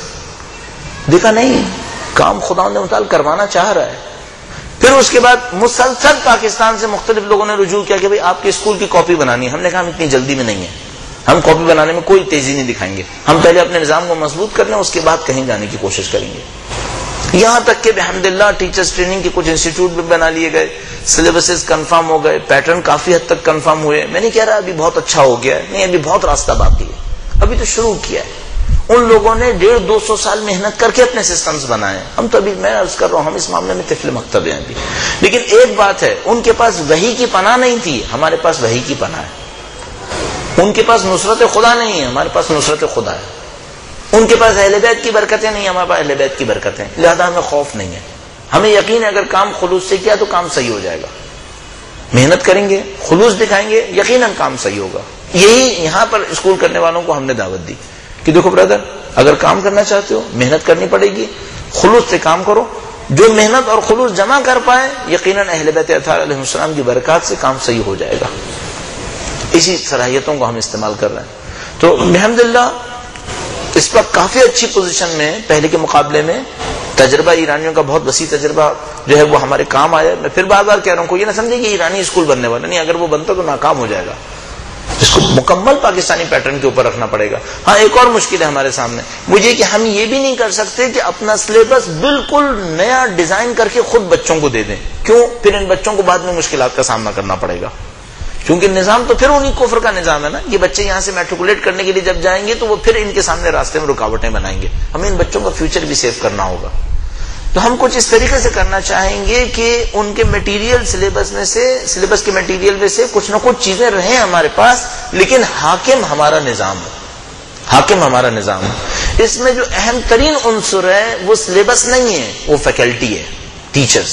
دیکھا نہیں کام خدا نے متعال کروانا چاہ رہا ہے. پھر اس کے بعد مسلسل پاکستان سے مختلف لوگوں نے رجوع کیا کہ بھئی آپ کے اسکول کی کاپی بنانی ہے. ہم نے کہا ہم اتنی جلدی میں نہیں ہے، ہم کاپی بنانے میں کوئی تیزی نہیں دکھائیں گے، ہم پہلے اپنے نظام کو مضبوط کر لیں اس کے بعد کہیں جانے کی کوشش کریں گے. یہاں تک کہ بحمدللہ ٹیچرز ٹریننگ کے کچھ انسٹیٹیوٹ بھی بنا لیے گئے، سلیبسز کنفرم ہو گئے، پیٹرن کافی حد تک کنفرم ہوئے. میں نہیں کہہ رہا ابھی بہت اچھا ہو گیا ہے، نہیں، ابھی بہت راستہ باقی ہے، ابھی تو شروع کیا ہے. ان لوگوں نے 150-200 سال محنت کر کے اپنے سسٹمز بنائے. ہم تو ابھی میں عرض کر رہا ہوں ہم اس معاملے میں طفل مکتب ہیں ابھی. لیکن ایک بات ہے، ان کے پاس وحی کی پناہ نہیں تھی، ہمارے پاس وحی کی پناہ ہے. ان کے پاس نصرت خدا نہیں ہے، ہمارے پاس نصرت خدا ہے. ان کے پاس اہل بیت کی برکتیں نہیں، ہمارے پاس اہل بیت کی برکتیں. لہذا ہمیں خوف نہیں ہے، ہمیں یقین ہے اگر کام خلوص سے کیا تو کام صحیح ہو جائے گا. محنت کریں گے، خلوص دکھائیں گے، یقیناً کام صحیح ہوگا. یہی یہاں پر اسکول کرنے والوں کو ہم نے دعوت دی کہ دیکھو برادر، اگر کام کرنا چاہتے ہو محنت کرنی پڑے گی، خلوص سے کام کرو. جو محنت اور خلوص جمع کر پائے یقیناً اہل بیت اطہار علیہ السلام کی برکات سے کام صحیح ہو جائے گا. اسی صلاحیتوں کو ہم استعمال کر رہے ہیں. تو الحمدللہ اس وقت کافی اچھی پوزیشن میں پہلے کے مقابلے میں. تجربہ ایرانیوں کا بہت وسیع تجربہ جو ہے وہ ہمارے کام آیا. میں پھر بار بار کہہ رہا ہوں کوئی یہ نہ سمجھے کہ ایرانی اسکول بننے والا نہیں، اگر وہ بنتا تو ناکام ہو جائے گا. اس کو مکمل پاکستانی پیٹرن کے اوپر رکھنا پڑے گا. ہاں ایک اور مشکل ہے ہمارے سامنے، مجھے کہ ہم یہ بھی نہیں کر سکتے کہ اپنا سلیبس بالکل نیا ڈیزائن کر کے خود بچوں کو دے دیں. کیوں؟ پھر ان بچوں کو بعد میں مشکلات کا سامنا کرنا پڑے گا، کیونکہ نظام تو پھر انہی کفر کا نظام ہے نا. یہ بچے یہاں سے میٹریکولیٹ کرنے کے لیے جب جائیں گے تو وہ پھر ان کے سامنے راستے میں رکاوٹیں بنائیں گے. ہمیں ان بچوں کا فیوچر بھی سیو کرنا ہوگا. تو ہم کچھ اس طریقے سے کرنا چاہیں گے کہ ان کے میٹیریل سلیبس کے میٹیریل میں سے کچھ نہ کچھ چیزیں رہیں ہمارے پاس، لیکن حاکم ہمارا نظام ہے. حاکم ہمارا نظام ہے. اس میں جو اہم ترین عنصر ہے وہ سلیبس نہیں ہے، وہ فیکلٹی ہے، ٹیچرز.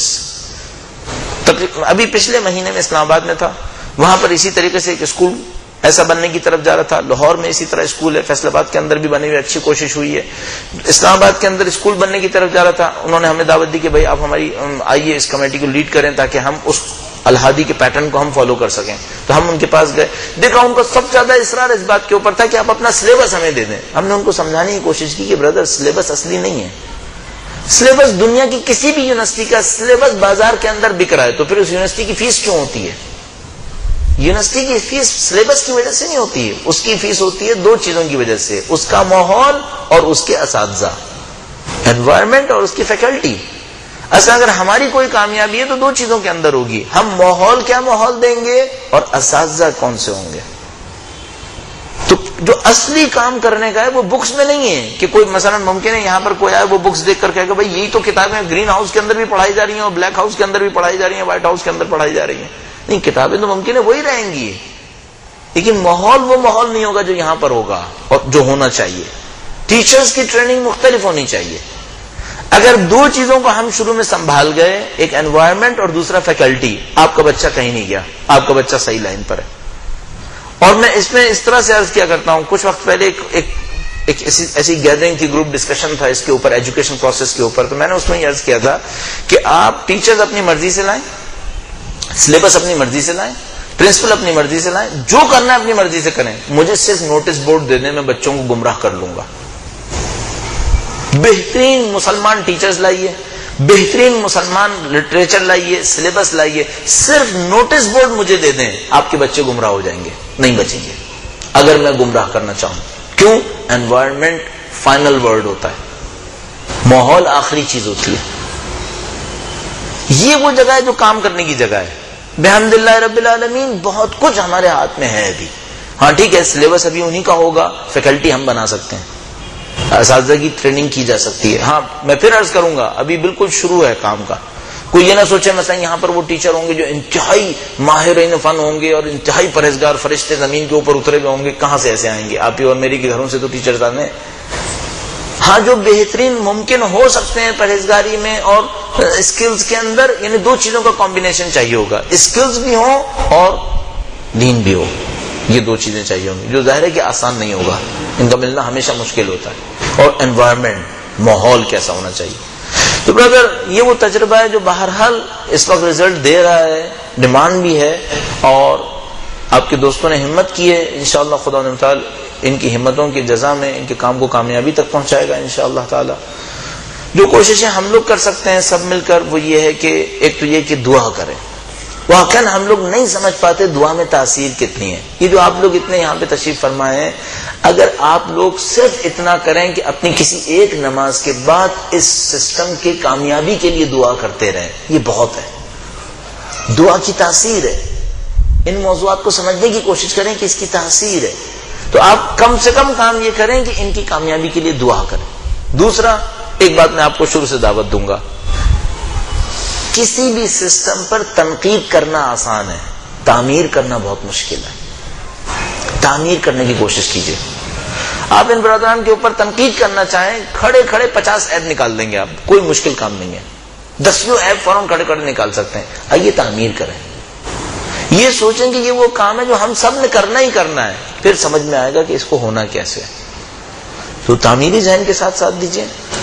ابھی پچھلے مہینے میں اسلام آباد میں تھا، وہاں پر اسی طریقے سے ایک اسکول ایسا بننے کی طرف جا رہا تھا. لاہور میں اسی طرح اسکول ہے، فیصل آباد کے اندر بھی بنے ہوئے، اچھی کوشش ہوئی ہے. اسلام آباد کے اندر اسکول بننے کی طرف جا رہا تھا. انہوں نے ہمیں دعوت دی کہ بھائی آپ ہماری آئیے اس کمیٹی کو لیڈ کریں تاکہ ہم اس الہادی کے پیٹرن کو ہم فالو کر سکیں. تو ہم ان کے پاس گئے، دیکھا ان کا سب سے زیادہ اصرار اس بات کے اوپر تھا کہ آپ اپنا سلیبس ہمیں دے دیں. ہم نے ان کو سمجھانے کی کوشش کی کہ بردر سلیبس اصلی نہیں ہے. سلیبس دنیا کی کسی بھی یونیورسٹی کا سلیبس بازار کے اندر بک رہا ہے تو پھر اس یونیورسٹی کی فیس کیوں ہوتی ہے؟ یونیورسٹی کی فیس سلیبس کی وجہ سے نہیں ہوتی ہے، اس کی فیس ہوتی ہے دو چیزوں کی وجہ سے، اس کا ماحول اور اس کے اساتذہ، انوائرمنٹ اور اس کی فیکلٹی. اصل اگر ہماری کوئی کامیابی ہے تو دو چیزوں کے اندر ہوگی، ہم ماحول کیا ماحول دیں گے اور اساتذہ کون سے ہوں گے. تو جو اصلی کام کرنے کا ہے وہ بکس میں نہیں ہے کہ کوئی مثلا ممکن ہے یہاں پر کوئی آئے وہ بکس دیکھ کر کہے گا بھائی یہی تو کتابیں گرین ہاؤس کے اندر بھی پڑھائی جا رہی ہیں اور بلیک ہاؤس کے اندر بھی پڑھائی جا رہی ہیں، وائٹ ہاؤس کے اندر پڑھائی جا رہی ہیں. نہیں، کتابیں تو ممکن ہے وہی رہیں گی، لیکن ماحول وہ ماحول نہیں ہوگا جو یہاں پر ہوگا اور جو ہونا چاہیے. ٹیچرز کی ٹریننگ مختلف ہونی چاہیے. اگر دو چیزوں کو ہم شروع میں سنبھال گئے، ایک انوائرمنٹ اور دوسرا فیکلٹی، آپ کا بچہ کہیں نہیں گیا، آپ کا بچہ صحیح لائن پر ہے. اور میں اس طرح سے عرض کیا کرتا ہوں، کچھ وقت پہلے ایک ایسی گیدرنگ تھی، گروپ ڈسکشن تھا اس کے اوپر، ایجوکیشن پروسیس کے اوپر. تو میں نے اس میں یہ عرض کیا تھا کہ آپ ٹیچرز اپنی مرضی سے لائیں، سلیبس اپنی مرضی سے لائیں، پرنسپل اپنی مرضی سے لائیں، جو کرنا ہے اپنی مرضی سے کریں. مجھے صرف نوٹس بورڈ دینے میں بچوں کو گمراہ کر لوں گا. بہترین مسلمان ٹیچرز لائیے، بہترین مسلمان لٹریچر لائیے، سلیبس لائیے، صرف نوٹس بورڈ مجھے دے دیں، آپ کے بچے گمراہ ہو جائیں گے، نہیں بچیں گے اگر میں گمراہ کرنا چاہوں. کیوں؟ انوائرمنٹ فائنل ورڈ ہوتا ہے، ماحول آخری چیز ہوتی ہے. یہ وہ جگہ ہے جو کام کرنے کی جگہ ہے. بحمدللہ رب العالمین بہت کچھ ہمارے ہاتھ میں ہے ابھی. ہاں ٹھیک ہے، سلیبس ابھی انہی کا ہوگا، فیکلٹی ہم بنا سکتے ہیں، اساتذہ کی ٹریننگ کی جا سکتی ہے. ہاں میں پھر عرض کروں گا ابھی بالکل شروع ہے کام کا. کوئی یہ نہ سوچے مثلا یہاں پر وہ ٹیچر ہوں گے جو انتہائی ماہرین فن ہوں گے اور انتہائی پرہیزگار فرشتے زمین کے اوپر اترے ہوئے ہوں گے، کہاں سے ایسے آئیں گے؟ آپ ہی اور میری کے گھروں سے تو ٹیچرز آنے. ہاں جو بہترین ممکن ہو سکتے ہیں پرہیزگاری میں اور اسکلز کے اندر، یعنی دو چیزوں کا کمبینیشن چاہیے ہوگا، اسکلز بھی ہوں اور دین بھی ہو، یہ دو چیزیں چاہیے ہوں گی، جو ظاہر ہے کہ آسان نہیں ہوگا، ان کا ملنا ہمیشہ مشکل ہوتا ہے، اور انوائرمنٹ، ماحول کیسا ہونا چاہیے۔ تو برادر یہ وہ تجربہ ہے جو بہرحال اس وقت رزلٹ دے رہا ہے، ڈیمانڈ بھی ہے، اور آپ کے دوستوں نے ہمت کی ہے، انشاءاللہ خدا و تعالی ان کی ہمتوں کی جزا میں ان کے کام کو کامیابی تک پہنچائے گا انشاءاللہ تعالی۔ جو کوششیں ہم لوگ کر سکتے ہیں سب مل کر، وہ یہ ہے کہ ایک تو یہ کہ دعا کریں، واقعا ہم لوگ نہیں سمجھ پاتے دعا میں تاثیر کتنی ہے۔ یہ جو آپ لوگ اتنے یہاں پہ تشریف فرمائے ہیں، اگر آپ لوگ صرف اتنا کریں کہ اپنی کسی ایک نماز کے بعد اس سسٹم کی کامیابی کے لیے دعا کرتے رہیں، یہ بہت ہے، دعا کی تاثیر ہے۔ ان موضوعات کو سمجھنے کی کوشش کریں کہ اس کی تاثیر ہے، تو آپ کم سے کم کام یہ کریں کہ ان کی کامیابی کے لیے دعا کریں۔ دوسرا، ایک بات میں آپ کو شروع سے دعوت دوں گا، کسی بھی سسٹم پر تنقید کرنا آسان ہے، تعمیر کرنا بہت مشکل ہے۔ تعمیر کرنے کی کوشش کیجیے۔ آپ ان برادران کے اوپر تنقید کرنا چاہیں، کھڑے کھڑے 50 عیب نکال دیں گے آپ، کوئی مشکل کام نہیں ہے، 10 عیب فوراً کھڑے کھڑے نکال سکتے ہیں۔ آئیے تعمیر کریں، یہ سوچیں کہ یہ وہ کام ہے جو ہم سب نے کرنا ہی کرنا ہے، پھر سمجھ میں آئے گا کہ اس کو ہونا کیسے ہے۔ تو تعمیری ذہن کے ساتھ ساتھ دیجیے،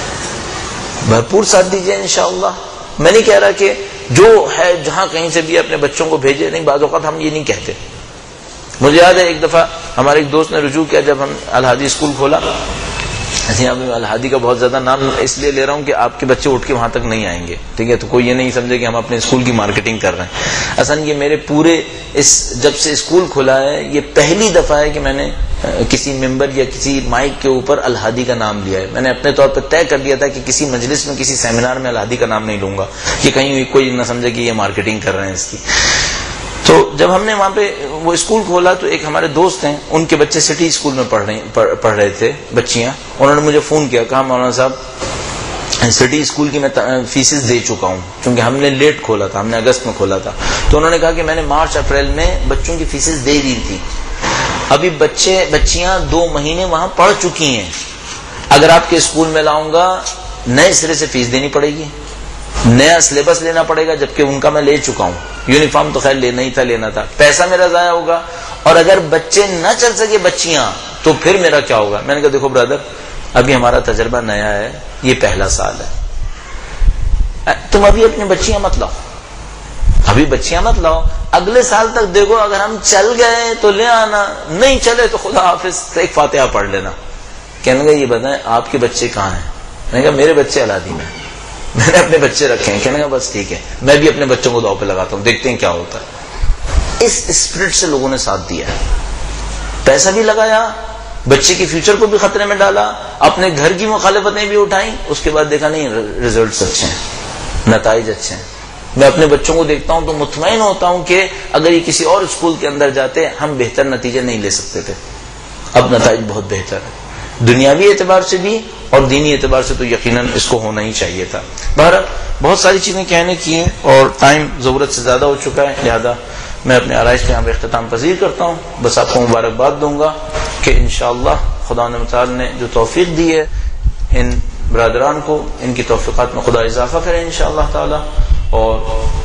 بھرپور ساتھ دیجیے انشاءاللہ۔ میں نہیں کہہ رہا کہ جو ہے جہاں کہیں سے بھی اپنے بچوں کو بھیجے، نہیں، بعض اوقات ہم یہ نہیں کہتے۔ مجھے یاد ہے ایک دفعہ ہمارے ایک دوست نے رجوع کیا، جب ہم الہادی اسکول کھولا، یہاں پہ الہادی کا بہت زیادہ نام اس لیے لے رہا ہوں کہ آپ کے بچے اٹھ کے وہاں تک نہیں آئیں گے، ٹھیک ہے، تو کوئی یہ نہیں سمجھے کہ ہم اپنے اسکول کی مارکیٹنگ کر رہے ہیں۔ اصل یہ میرے پورے جب سے اسکول کھلا ہے یہ پہلی دفعہ ہے کہ میں نے کسی ممبر یا کسی مائک کے اوپر الہادی کا نام لیا ہے۔ میں نے اپنے طور پہ طے کر لیا تھا کہ کسی مجلس میں، کسی سیمینار میں الہادی کا نام نہیں لوں گا، کہ کہیں کوئی نہ سمجھے کہ یہ مارکیٹنگ کر رہے ہیں اس کی۔ تو جب ہم نے وہاں پہ وہ اسکول کھولا تو ایک ہمارے دوست ہیں، ان کے بچے سٹی اسکول میں پڑھ رہے تھے، بچیاں، انہوں نے مجھے فون کیا، کہا مولانا صاحب سٹی اسکول کی میں فیسز دے چکا ہوں، کیونکہ ہم نے لیٹ کھولا تھا، ہم نے اگست میں کھولا تھا۔ تو انہوں نے کہا کہ میں نے مارچ اپریل میں بچوں کی فیسز دے دی تھی، ابھی بچیاں 2 مہینے وہاں پڑھ چکی ہیں، اگر آپ کے اسکول میں لاؤں گا نئے سرے سے فیس دینی پڑے گی، نیا سلیبس لینا پڑے گا، جبکہ ان کا میں لے چکا ہوں۔ یونیفارم تو خیر لینا تھا، پیسہ میرا ضائع ہوگا، اور اگر بچے نہ چل سکے بچیاں تو پھر میرا کیا ہوگا؟ میں نے کہا دیکھو برادر، ابھی ہمارا تجربہ نیا ہے، یہ پہلا سال ہے، تم ابھی اپنی بچیاں مت لاؤ، اگلے سال تک دیکھو، اگر ہم چل گئے تو لے آنا، نہیں چلے تو خدا حافظ، ایک فاتحہ پڑھ لینا۔ کہنے لگا یہ بتائیں آپ کے بچے کہاں ہیں؟ میں نے کہا میرے بچے الہادی میں، میں نے اپنے بچے رکھے ہیں۔ کہنے کا بس ٹھیک ہے، میں بھی اپنے بچوں کو داؤ پہ لگاتا ہوں، دیکھتے ہیں کیا ہوتا ہے۔ اس اسپرٹ سے لوگوں نے ساتھ دیا ہے، پیسہ بھی لگایا، بچے کے فیوچر کو بھی خطرے میں ڈالا، اپنے گھر کی مخالفتیں بھی اٹھائیں، اس کے بعد دیکھا نہیں ریزلٹس اچھے ہیں، نتائج اچھے ہیں۔ میں اپنے بچوں کو دیکھتا ہوں تو مطمئن ہوتا ہوں کہ اگر یہ کسی اور اسکول کے اندر جاتے ہم بہتر نتیجے نہیں لے سکتے تھے، اب نتائج بہت بہتر ہے، دنیاوی اعتبار سے بھی اور دینی اعتبار سے تو یقیناً اس کو ہونا ہی چاہیے تھا۔ بہرحال بہت ساری چیزیں کہنے کی ہیں اور ٹائم ضرورت سے زیادہ ہو چکا ہے، لہذا میں اپنے آرائش کے یہاں پہ اختتام پذیر کرتا ہوں۔ بس آپ کو مبارکباد دوں گا کہ انشاءاللہ خدا تعالی نے جو توفیق دی ہے ان برادران کو، ان کی توفیقات میں خدا اضافہ کرے انشاءاللہ تعالی، اور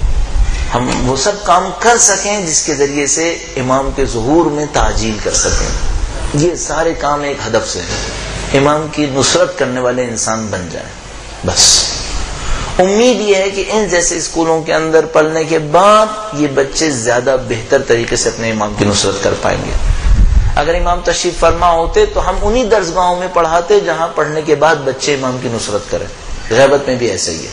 ہم وہ سب کام کر سکیں جس کے ذریعے سے امام کے ظہور میں تعجیل کر سکیں۔ یہ سارے کام ایک ہدف سے ہیں، امام کی نصرت کرنے والے انسان بن جائیں۔ بس امید یہ ہے کہ ان جیسے اسکولوں کے اندر پڑھنے کے بعد یہ بچے زیادہ بہتر طریقے سے اپنے امام کی نصرت کر پائیں گے۔ اگر امام تشریف فرما ہوتے تو ہم انہی درسگاہوں میں پڑھاتے جہاں پڑھنے کے بعد بچے امام کی نصرت کریں۔ غیبت میں بھی ایسا ہی ہے،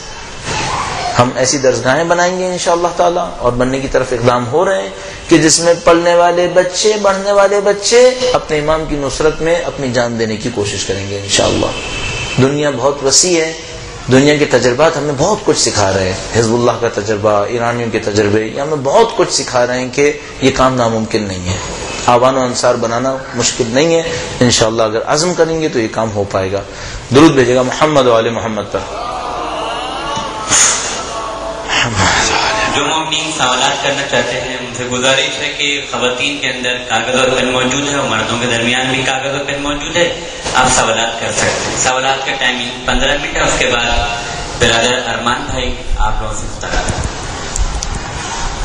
ہم ایسی درسگاہیں بنائیں گے انشاءاللہ تعالی، اور بننے کی طرف اقدام ہو رہے ہیں کہ جس میں پڑھنے والے بچے، پڑھنے والے بچے اپنے امام کی نصرت میں اپنی جان دینے کی کوشش کریں گے انشاءاللہ۔ دنیا بہت وسیع ہے، دنیا کے تجربات ہمیں بہت کچھ سکھا رہے ہیں، حزب اللہ کا تجربہ، ایرانیوں کے تجربے، یہ ہمیں بہت کچھ سکھا رہے ہیں کہ یہ کام ناممکن نہیں ہے، آوان و انصار بنانا مشکل نہیں ہے، انشاءاللہ اگر عزم کریں گے تو یہ کام ہو پائے گا۔ درود بھیجے گا محمد و آل محمد پر۔ ٹیم سوالات کرنا چاہتے ہیں ان سے گزارش ہے کہ خواتین کے اندر کاغذ اور پین موجود ہے اور مردوں کے درمیان بھی کاغذ اور پین موجود ہے، آپ سوالات کر سکتے ہیں. سوالات کا ٹائمنگ 15 منٹ ہے. اس کے بعد برادر ارمان بھائی آپ لوگوں سے